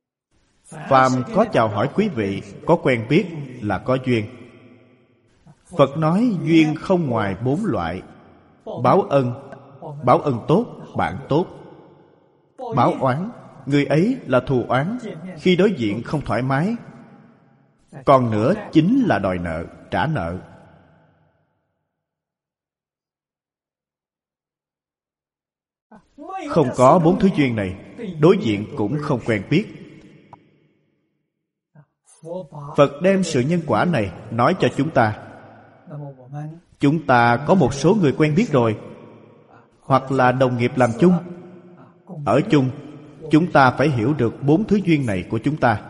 Phàm có chào hỏi quý vị, có quen biết là có duyên. Phật nói duyên không ngoài bốn loại: báo ân, báo ân tốt, bạn tốt. Báo oán, người ấy là thù oán, khi đối diện không thoải mái. Còn nữa chính là đòi nợ, trả nợ. Không có bốn thứ duyên này, đối diện cũng không quen biết. Phật đem sự nhân quả này nói cho chúng ta. Chúng ta có một số người quen biết rồi, hoặc là đồng nghiệp làm chung. Ở chung, chúng ta phải hiểu được bốn thứ duyên này của chúng ta.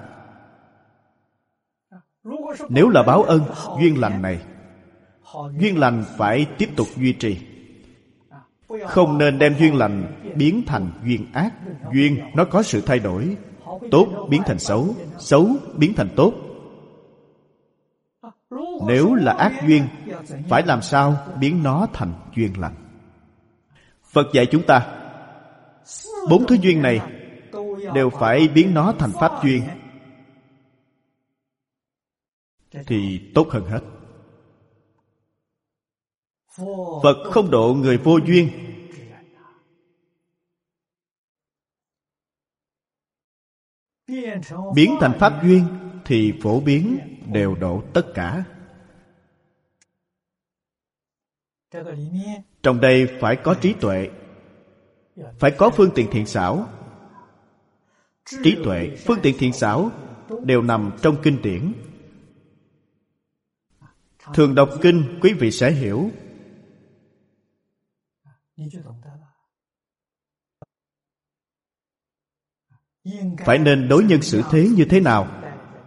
Nếu là báo ân, duyên lành này, duyên lành phải tiếp tục duy trì. Không nên đem duyên lành biến thành duyên ác. Duyên nó có sự thay đổi, tốt biến thành xấu, xấu biến thành tốt. Nếu là ác duyên, phải làm sao biến nó thành duyên lành. Phật dạy chúng ta bốn thứ duyên này đều phải biến nó thành pháp duyên, thì tốt hơn hết. Phật không độ người vô duyên. Biến thành pháp duyên thì phổ biến đều độ tất cả. Trong đây phải có trí tuệ, phải có phương tiện thiện xảo. Trí tuệ, phương tiện thiện xảo đều nằm trong kinh điển. Thường đọc kinh, quý vị sẽ hiểu. Phải nên đối nhân xử thế như thế nào?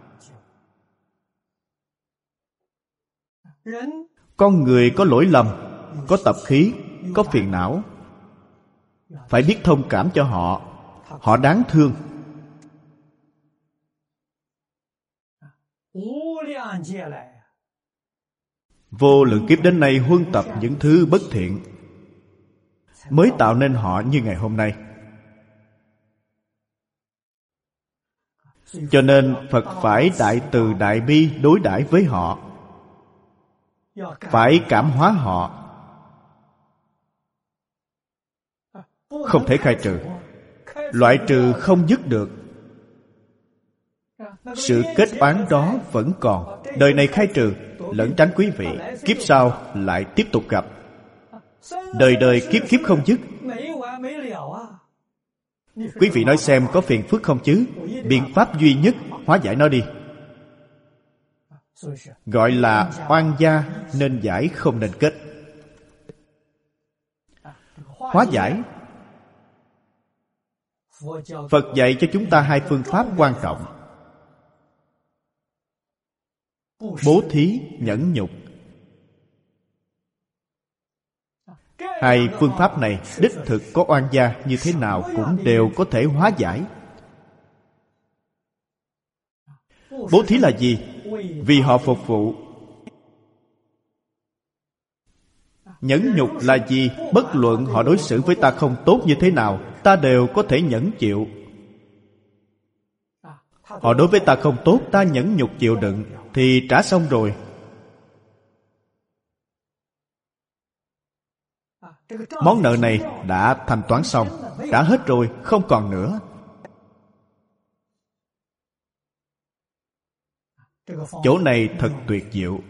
Con người có lỗi lầm, có tập khí, có phiền não, phải biết thông cảm cho họ. Họ đáng thương. Vô lượng kiếp đến nay huân tập những thứ bất thiện, mới tạo nên họ như ngày hôm nay. Cho nên Phật phải đại từ đại bi đối đãi với họ, phải cảm hóa họ, không thể khai trừ. Loại trừ không dứt được. Sự kết oán đó vẫn còn. Đời này khai trừ, lẩn tránh quý vị, kiếp sau lại tiếp tục gặp. Đời đời kiếp kiếp không dứt. Quý vị nói xem có phiền phức không chứ? Biện pháp duy nhất hóa giải nó đi. Gọi là oan gia, nên giải không nên kết. Hóa giải, Phật dạy cho chúng ta hai phương pháp quan trọng: bố thí, nhẫn nhục. Hai phương pháp này đích thực có oan gia như thế nào cũng đều có thể hóa giải. Bố thí là gì? Vì họ phục vụ. Nhẫn nhục là gì? Bất luận họ đối xử với ta không tốt như thế nào, ta đều có thể nhẫn chịu. Họ đối với ta không tốt, ta nhẫn nhục chịu đựng, thì trả xong rồi. Món nợ này đã thanh toán xong, đã hết rồi, không còn nữa. Chỗ này thật tuyệt diệu.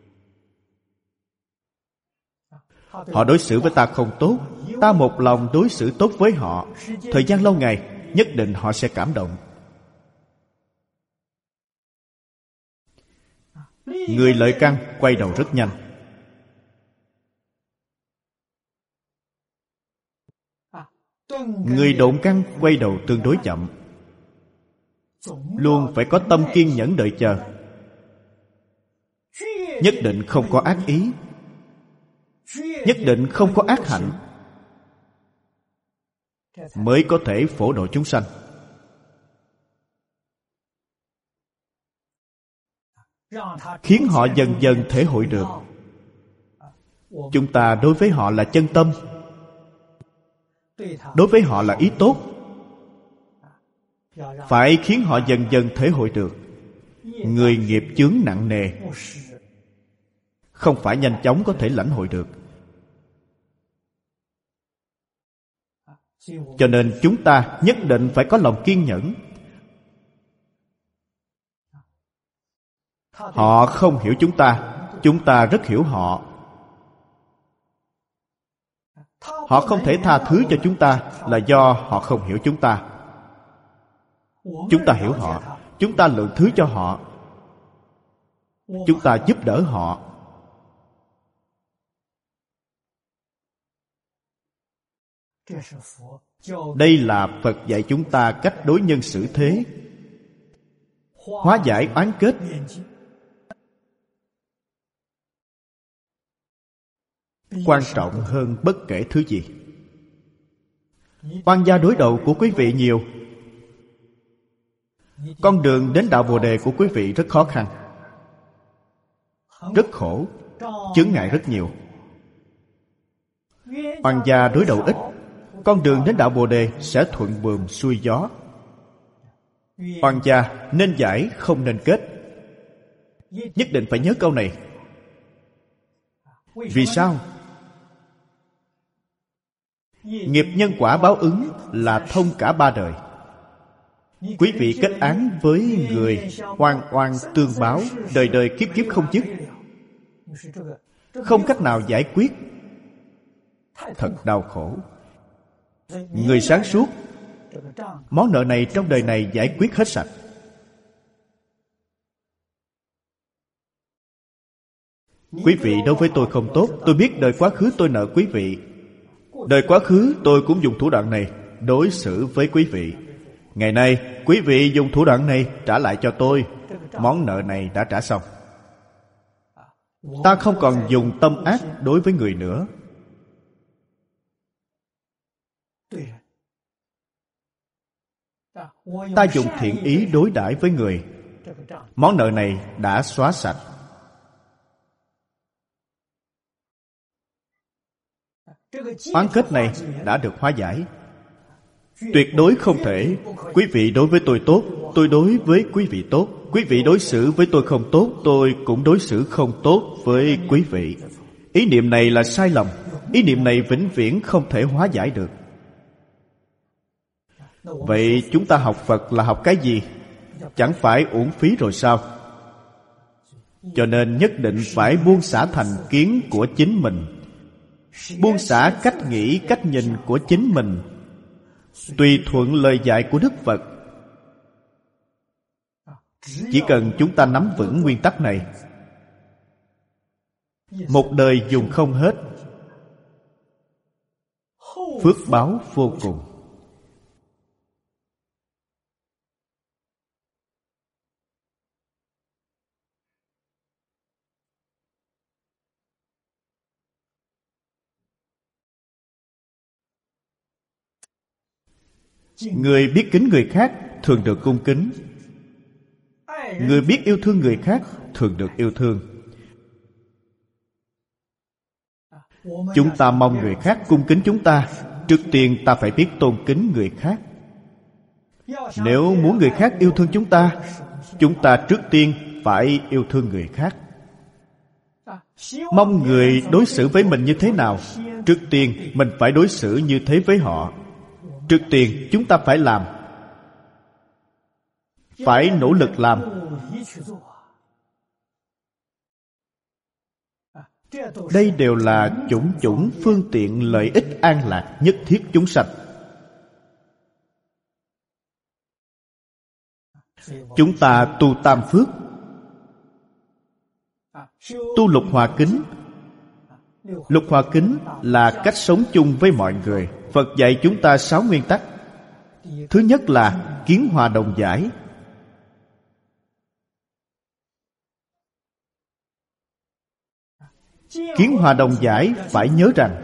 Họ đối xử với ta không tốt, ta một lòng đối xử tốt với họ. Thời gian lâu ngày, nhất định họ sẽ cảm động. Người lợi căn quay đầu rất nhanh. Người độn căn quay đầu tương đối chậm. Luôn phải có tâm kiên nhẫn đợi chờ. Nhất định không có ác ý, nhất định không có ác hạnh, mới có thể phổ độ chúng sanh. Khiến họ dần dần thể hội được chúng ta đối với họ là chân tâm, đối với họ là ý tốt. Phải khiến họ dần dần thể hội được người nghiệp chướng nặng nề, không phải nhanh chóng có thể lãnh hội được. Cho nên chúng ta nhất định phải có lòng kiên nhẫn. Họ không hiểu chúng ta, chúng ta rất hiểu họ. Họ không thể tha thứ cho chúng ta là do họ không hiểu chúng ta. Chúng ta hiểu họ, chúng ta lượng thứ cho họ, chúng ta giúp đỡ họ. Đây là Phật dạy chúng ta cách đối nhân xử thế, hóa giải oán kết. Quan trọng hơn bất kể thứ gì. Oan gia đối đầu của quý vị nhiều. Con đường đến đạo Bồ Đề của quý vị rất khó khăn, rất khổ, chướng ngại rất nhiều. Oan gia đối đầu ít, con đường đến đạo Bồ Đề sẽ thuận buồm xuôi gió. Oan gia nên giải không nên kết. Nhất định phải nhớ câu này. Vì sao? Nghiệp nhân quả báo ứng là thông cả ba đời. Quý vị kết án với người, oan oan tương báo, đời đời kiếp kiếp không dứt, không cách nào giải quyết, thật đau khổ. Người sáng suốt, món nợ này trong đời này giải quyết hết sạch. Quý vị đối với tôi không tốt, tôi biết đời quá khứ tôi nợ quý vị. Đời quá khứ tôi cũng dùng thủ đoạn này đối xử với quý vị. Ngày nay quý vị dùng thủ đoạn này trả lại cho tôi. Món nợ này đã trả xong. Ta không còn dùng tâm ác đối với người nữa. Ta dùng thiện ý đối đãi với người. Món nợ này đã xóa sạch. Oán kết này đã được hóa giải. Tuyệt đối không thể quý vị đối với tôi tốt, tôi đối với quý vị tốt. Quý vị đối xử với tôi không tốt, tôi cũng đối xử không tốt với quý vị. Ý niệm này là sai lầm. Ý niệm này vĩnh viễn không thể hóa giải được. Vậy chúng ta học Phật là học cái gì? Chẳng phải uổng phí rồi sao? Cho nên nhất định phải buông xả thành kiến của chính mình, buông xả cách nghĩ, cách nhìn của chính mình, tùy thuận lời dạy của Đức Phật. Chỉ cần chúng ta nắm vững nguyên tắc này, một đời dùng không hết, phước báo vô cùng. Người biết kính người khác thường được cung kính. Người biết yêu thương người khác thường được yêu thương. Chúng ta mong người khác cung kính chúng ta, trước tiên ta phải biết tôn kính người khác. Nếu muốn người khác yêu thương chúng ta, chúng ta trước tiên phải yêu thương người khác. Mong người đối xử với mình như thế nào, trước tiên mình phải đối xử như thế với họ. Trước tiên chúng ta phải làm, phải nỗ lực làm. Đây đều là chủng chủng phương tiện lợi ích an lạc nhất thiết chúng sanh. Chúng ta tu tam phước, tu lục hòa kính. Lục hòa kính là cách sống chung với mọi người. Phật dạy chúng ta sáu nguyên tắc. Thứ nhất là kiến hòa đồng giải. Kiến hòa đồng giải phải nhớ rằng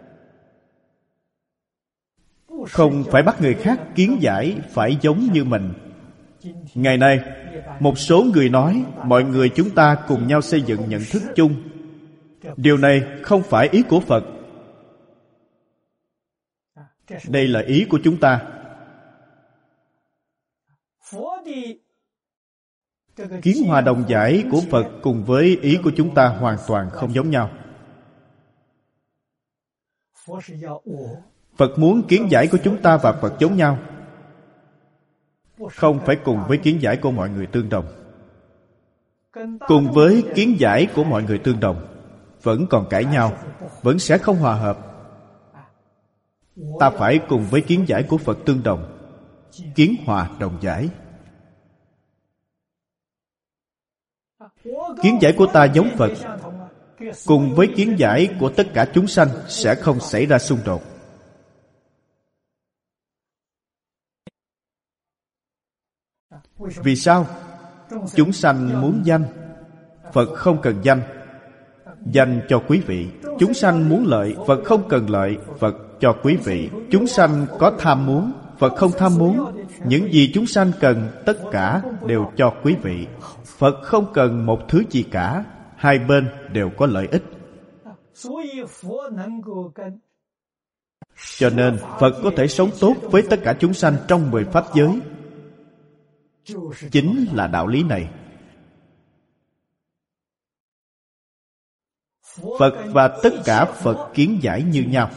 không phải bắt người khác kiến giải phải giống như mình. Ngày nay một số người nói mọi người chúng ta cùng nhau xây dựng nhận thức chung. Điều này không phải ý của Phật. Đây là ý của chúng ta. Kiến hòa đồng giải của Phật cùng với ý của chúng ta hoàn toàn không giống nhau. Phật muốn kiến giải của chúng ta và Phật giống nhau, không phải cùng với kiến giải của mọi người tương đồng. Cùng với kiến giải của mọi người tương đồng, vẫn còn cãi nhau, vẫn sẽ không hòa hợp. Ta phải cùng với kiến giải của Phật tương đồng, kiến hòa đồng giải. Kiến giải của ta giống Phật, cùng với kiến giải của tất cả chúng sanh sẽ không xảy ra xung đột. Vì sao? Chúng sanh muốn danh, Phật không cần danh. Danh cho quý vị. Chúng sanh muốn lợi, Phật không cần lợi, Phật cho quý vị. Chúng sanh có tham muốn, Phật không tham muốn. Những gì chúng sanh cần, tất cả đều cho quý vị. Phật không cần một thứ gì cả. Hai bên đều có lợi ích. Cho nên Phật có thể sống tốt với tất cả chúng sanh trong mười pháp giới. Chính là đạo lý này. Phật và tất cả Phật kiến giải như nhau.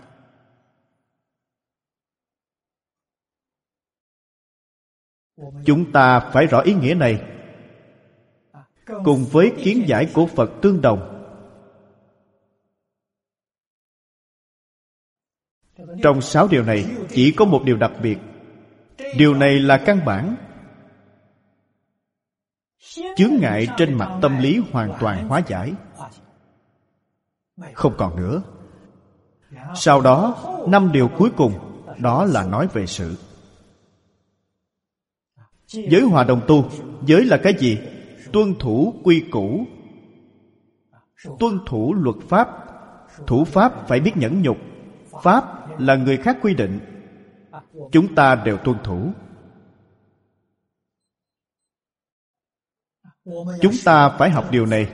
Chúng ta phải rõ ý nghĩa này. Cùng với kiến giải của Phật tương đồng. Trong sáu điều này chỉ có một điều đặc biệt. Điều này là căn bản. Chướng ngại trên mặt tâm lý hoàn toàn hóa giải, không còn nữa. Sau đó, năm điều cuối cùng, đó là nói về sự. Giới hòa đồng tu. Giới là cái gì? Tuân thủ quy củ, tuân thủ luật pháp. Thủ pháp phải biết nhẫn nhục. Pháp là người khác quy định, chúng ta đều tuân thủ. Chúng ta phải học điều này.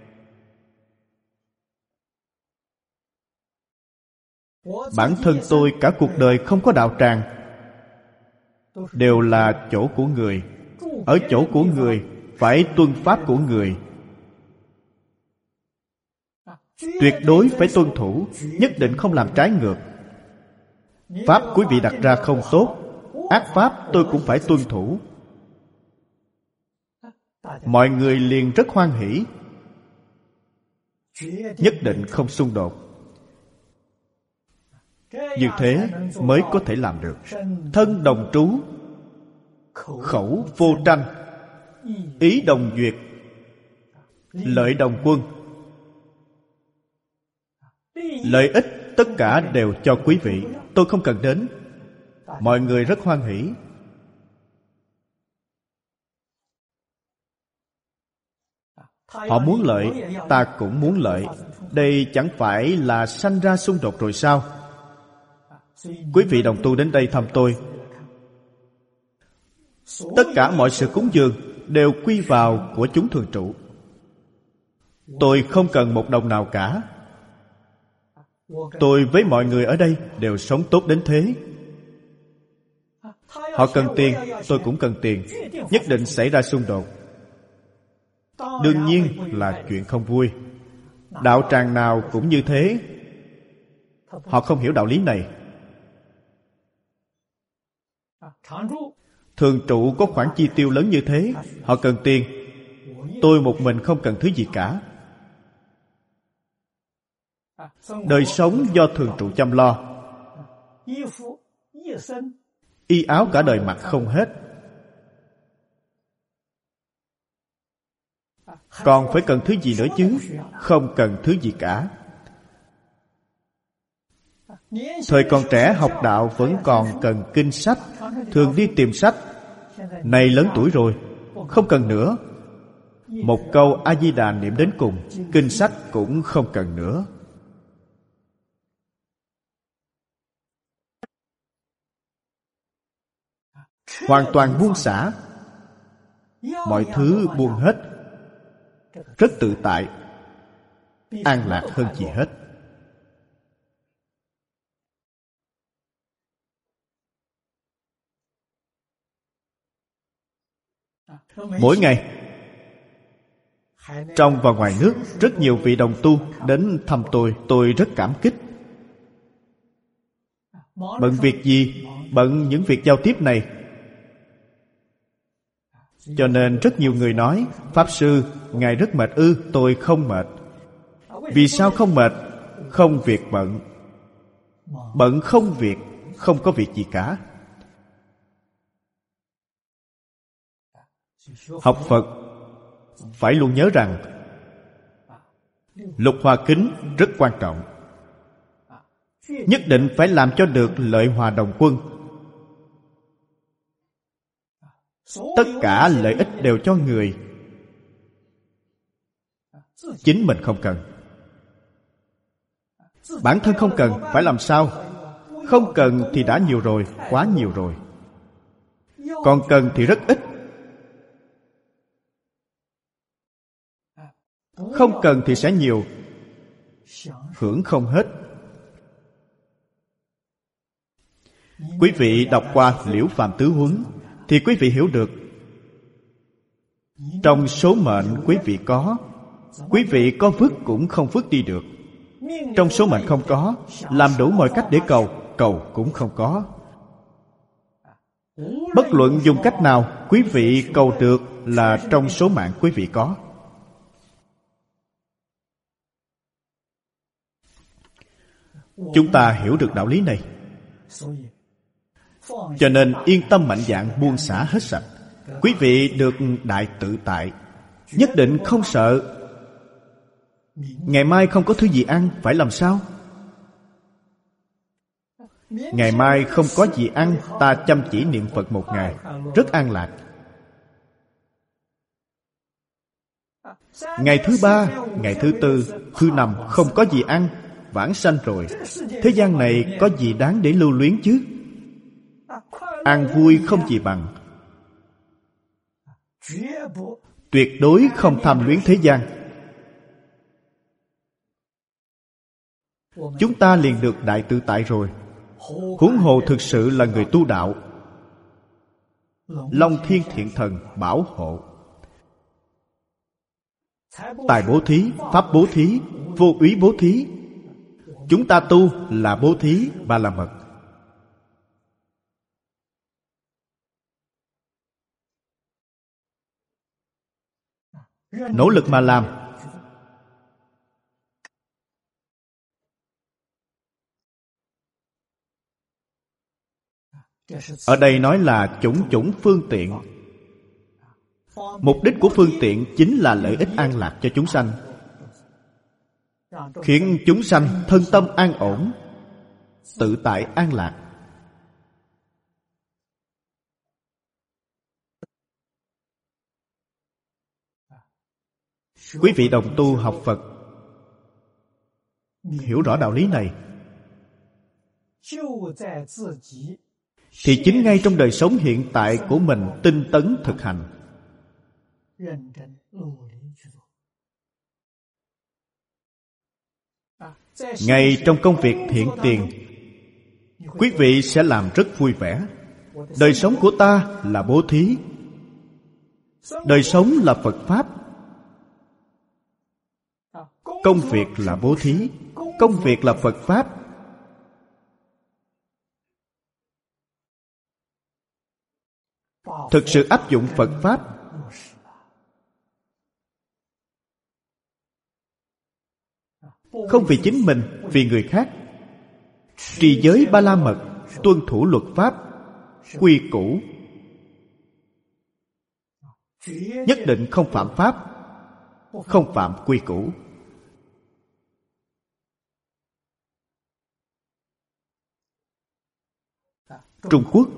Bản thân tôi cả cuộc đời không có đạo tràng, đều là chỗ của người. Ở chỗ của người phải tuân pháp của người, tuyệt đối phải tuân thủ, nhất định không làm trái ngược. Pháp quý vị đặt ra không tốt, ác pháp tôi cũng phải tuân thủ. Mọi người liền rất hoan hỷ, nhất định không xung đột. Như thế mới có thể làm được. Thân đồng trú, khẩu vô tranh, ý đồng duyệt, lợi đồng quân. Lợi ích tất cả đều cho quý vị, tôi không cần đến. Mọi người rất hoan hỷ. Họ muốn lợi, ta cũng muốn lợi. Đây chẳng phải là sanh ra xung đột rồi sao? Quý vị đồng tu đến đây thăm tôi, tất cả mọi sự cúng dường đều quy vào của chúng thường trụ. Tôi không cần một đồng nào cả. Tôi với mọi người ở đây đều sống tốt đến thế. Họ cần tiền, tôi cũng cần tiền. Nhất định xảy ra xung đột, đương nhiên là chuyện không vui. Đạo tràng nào cũng như thế. Họ không hiểu đạo lý này. Thường trụ có khoản chi tiêu lớn như thế, họ cần tiền. Tôi một mình không cần thứ gì cả. Đời sống do thường trụ chăm lo. Y áo cả đời mặc không hết, còn phải cần thứ gì nữa chứ? Không cần thứ gì cả. Thời còn trẻ học đạo vẫn còn cần kinh sách, thường đi tìm sách. Này lớn tuổi rồi, không cần nữa. Một câu A-di-đà niệm đến cùng, kinh sách cũng không cần nữa. Hoàn toàn buông xả, mọi thứ buông hết, rất tự tại, an lạc hơn gì hết. Mỗi ngày, trong và ngoài nước, rất nhiều vị đồng tu đến thăm tôi. Tôi rất cảm kích. Bận việc gì? Bận những việc giao tiếp này. Cho nên rất nhiều người nói: Pháp Sư, Ngài rất mệt ư? Tôi không mệt. Vì sao không mệt? Không việc bận. Bận không việc, không có việc gì cả. Học Phật phải luôn nhớ rằng Lục Hòa Kính rất quan trọng. Nhất định phải làm cho được lợi hòa đồng quân. Tất cả lợi ích đều cho người. Chính mình không cần. Bản thân không cần, phải làm sao? Không cần thì đã nhiều rồi, quá nhiều rồi. Còn cần thì rất ít. Không cần thì sẽ nhiều, hưởng không hết. Quý vị đọc qua Liễu Phàm Tứ Huấn thì quý vị hiểu được, trong số mệnh quý vị có, quý vị có vứt cũng không vứt đi được. Trong số mệnh không có, làm đủ mọi cách để cầu, cầu cũng không có. Bất luận dùng cách nào, quý vị cầu được là trong số mạng quý vị có. Chúng ta hiểu được đạo lý này, cho nên yên tâm mạnh dạn buông xả hết sạch. Quý vị được đại tự tại, nhất định không sợ ngày mai không có thứ gì ăn, phải làm sao? Ngày mai không có gì ăn, ta chăm chỉ niệm Phật một ngày, rất an lạc. Ngày thứ ba, ngày thứ tư, thứ năm không có gì ăn, vãng sanh rồi. Thế gian này có gì đáng để lưu luyến chứ? An vui không gì bằng. Tuyệt đối không tham luyến thế gian. Chúng ta liền được đại tự tại rồi. Huống hồ thực sự là người tu đạo. Long Thiên Thiện Thần bảo hộ. Tài bố thí, pháp bố thí, vô úy bố thí. Chúng ta tu là bố thí và là mật. Nỗ lực mà làm. Ở đây nói là chủng chủng phương tiện. Mục đích của phương tiện chính là lợi ích an lạc cho chúng sanh, khiến chúng sanh thân tâm an ổn, tự tại an lạc. Quý vị đồng tu học Phật hiểu rõ đạo lý này thì chính ngay trong đời sống hiện tại của mình tinh tấn thực hành. Ngay trong công việc thiện tiền, quý vị sẽ làm rất vui vẻ. Đời sống của ta là bố thí, đời sống là Phật Pháp. Công việc là bố thí, công việc là Phật Pháp. Thực sự áp dụng Phật Pháp, không vì chính mình, vì người khác. Trì giới ba la mật, tuân thủ luật pháp, quy củ, nhất định không phạm pháp, không phạm quy củ. Trung Quốc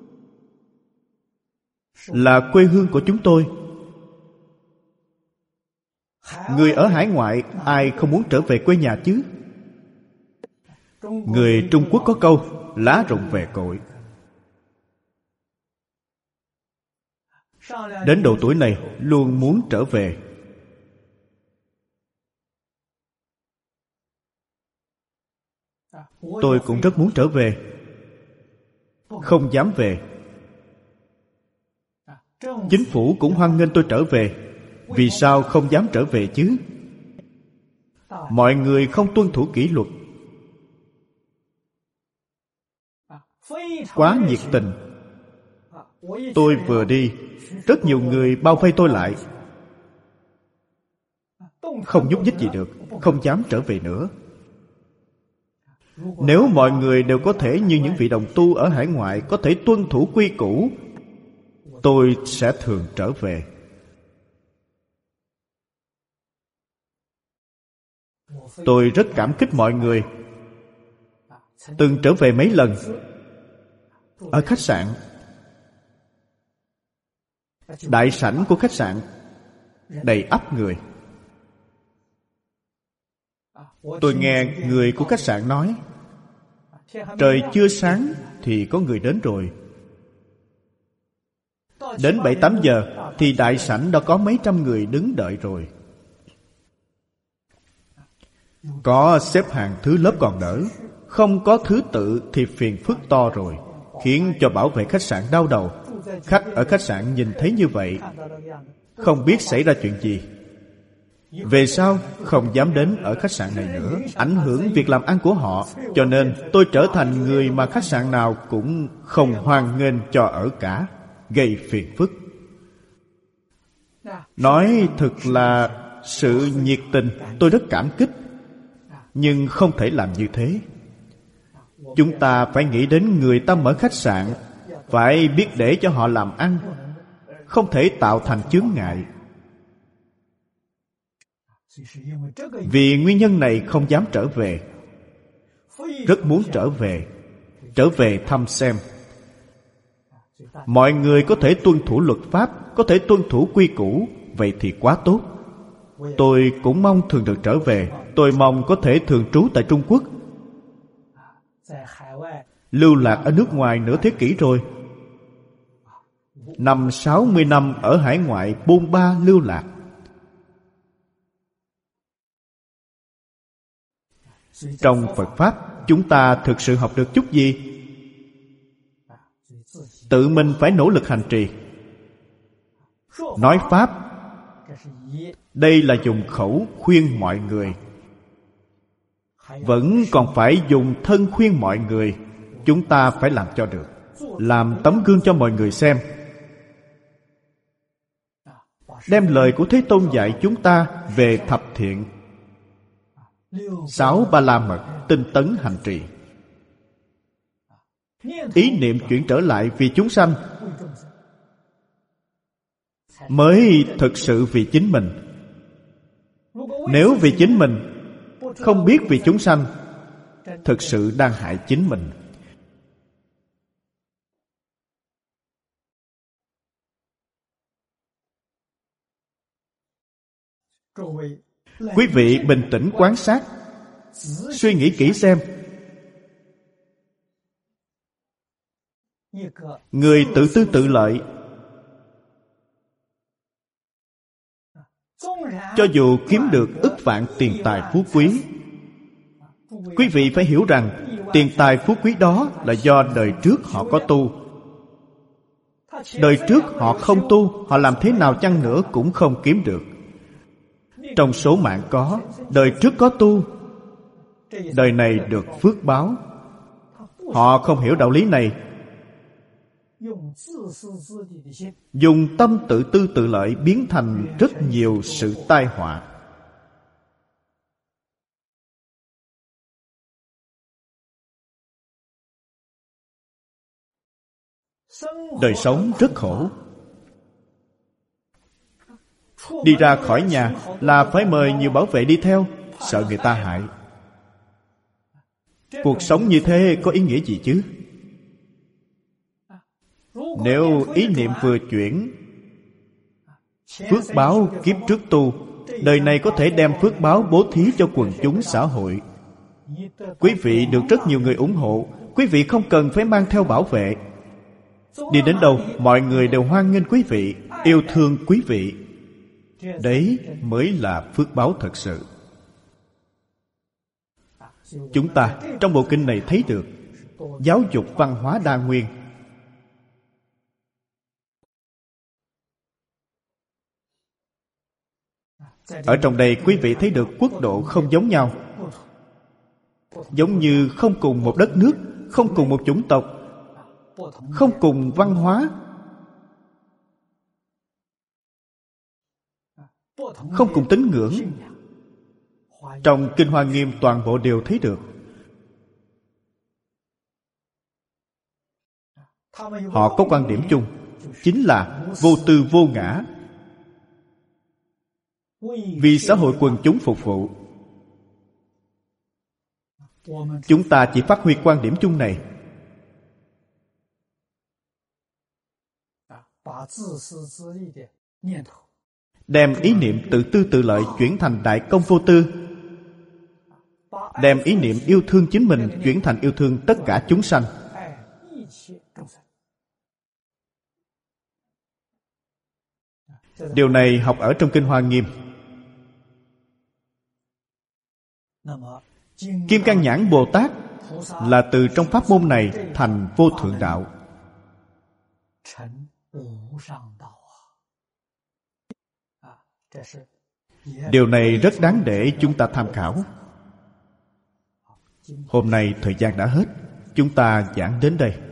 là quê hương của chúng tôi. Người ở hải ngoại ai không muốn trở về quê nhà chứ? Người Trung Quốc có câu lá rụng về cội. Đến độ tuổi này luôn muốn trở về. Tôi cũng rất muốn trở về, không dám về. Chính phủ cũng hoan nghênh tôi trở về. Vì sao không dám trở về chứ? Mọi người không tuân thủ kỷ luật, quá nhiệt tình. Tôi vừa đi, rất nhiều người bao vây tôi lại, không nhúc nhích gì được, không dám trở về nữa. Nếu mọi người đều có thể như những vị đồng tu ở hải ngoại, có thể tuân thủ quy củ, tôi sẽ thường trở về. Tôi rất cảm kích mọi người. Từng trở về mấy lần. Ở khách sạn, đại sảnh của khách sạn đầy ắp người. Tôi nghe người của khách sạn nói, trời chưa sáng thì có người đến rồi. Đến bảy tám giờ thì đại sảnh đã có mấy trăm người đứng đợi rồi. Có xếp hàng thứ lớp còn đỡ, không có thứ tự thì phiền phức to rồi, khiến cho bảo vệ khách sạn đau đầu. Khách ở khách sạn nhìn thấy như vậy, không biết xảy ra chuyện gì. Về sau không dám đến ở khách sạn này nữa, ảnh hưởng việc làm ăn của họ. Cho nên tôi trở thành người mà khách sạn nào cũng không hoan nghênh cho ở cả, gây phiền phức. Nói thật là sự nhiệt tình, tôi rất cảm kích. Nhưng không thể làm như thế. Chúng ta phải nghĩ đến người ta mở khách sạn, phải biết để cho họ làm ăn, không thể tạo thành chướng ngại. Vì nguyên nhân này không dám trở về. Rất muốn trở về, trở về thăm xem. Mọi người có thể tuân thủ luật pháp, có thể tuân thủ quy củ, vậy thì quá tốt. Tôi cũng mong thường được trở về. Tôi mong có thể thường trú tại Trung Quốc. Lưu lạc ở nước ngoài nửa thế kỷ rồi. Năm sáu mươi năm ở hải ngoại bôn ba lưu lạc. Trong Phật Pháp, chúng ta thực sự học được chút gì? Tự mình phải nỗ lực hành trì. Nói Pháp, đây là dùng khẩu khuyên mọi người. Vẫn còn phải dùng thân khuyên mọi người. Chúng ta phải làm cho được, làm tấm gương cho mọi người xem. Đem lời của Thế Tôn dạy chúng ta về thập thiện, sáu ba la mật, tinh tấn hành trì. Ý niệm chuyển trở lại vì chúng sanh mới thực sự vì chính mình. Nếu vì chính mình, không biết vì chúng sanh, thực sự đang hại chính mình. Quý vị bình tĩnh quan sát, suy nghĩ kỹ xem. Người tự tư tự lợi, cho dù kiếm được ức vạn tiền tài phú quý, quý vị phải hiểu rằng tiền tài phú quý đó là do đời trước họ có tu. Đời trước họ không tu, họ làm thế nào chăng nữa cũng không kiếm được. Trong số mạng có, đời trước có tu, đời này được phước báo. Họ không hiểu đạo lý này, dùng tâm tự tư tự lợi biến thành rất nhiều sự tai họa. Đời sống rất khổ. Đi ra khỏi nhà là phải mời nhiều bảo vệ đi theo, sợ người ta hại. Cuộc sống như thế có ý nghĩa gì chứ? Nếu ý niệm vừa chuyển, phước báo kiếp trước tu, đời này có thể đem phước báo bố thí cho quần chúng xã hội. Quý vị được rất nhiều người ủng hộ, quý vị không cần phải mang theo bảo vệ. Đi đến đâu, mọi người đều hoan nghênh quý vị, yêu thương quý vị. Đấy mới là phước báo thật sự. Chúng ta trong bộ kinh này thấy được giáo dục văn hóa đa nguyên. Ở trong đây quý vị thấy được quốc độ không giống nhau, giống như không cùng một đất nước, không cùng một chủng tộc, không cùng văn hóa, không cùng tín ngưỡng. Trong Kinh Hoa Nghiêm toàn bộ đều thấy được. Họ có quan điểm chung, chính là vô tư vô ngã, vì xã hội quần chúng phục vụ. Chúng ta chỉ phát huy quan điểm chung này, đem ý niệm tự tư tự lợi chuyển thành đại công vô tư, đem ý niệm yêu thương chính mình chuyển thành yêu thương tất cả chúng sanh. Điều này học ở trong Kinh Hoa Nghiêm. Kim Cang Nhãn Bồ Tát là từ trong pháp môn này thành vô thượng đạo. Điều này rất đáng để chúng ta tham khảo. Hôm nay thời gian đã hết, chúng ta giảng đến đây.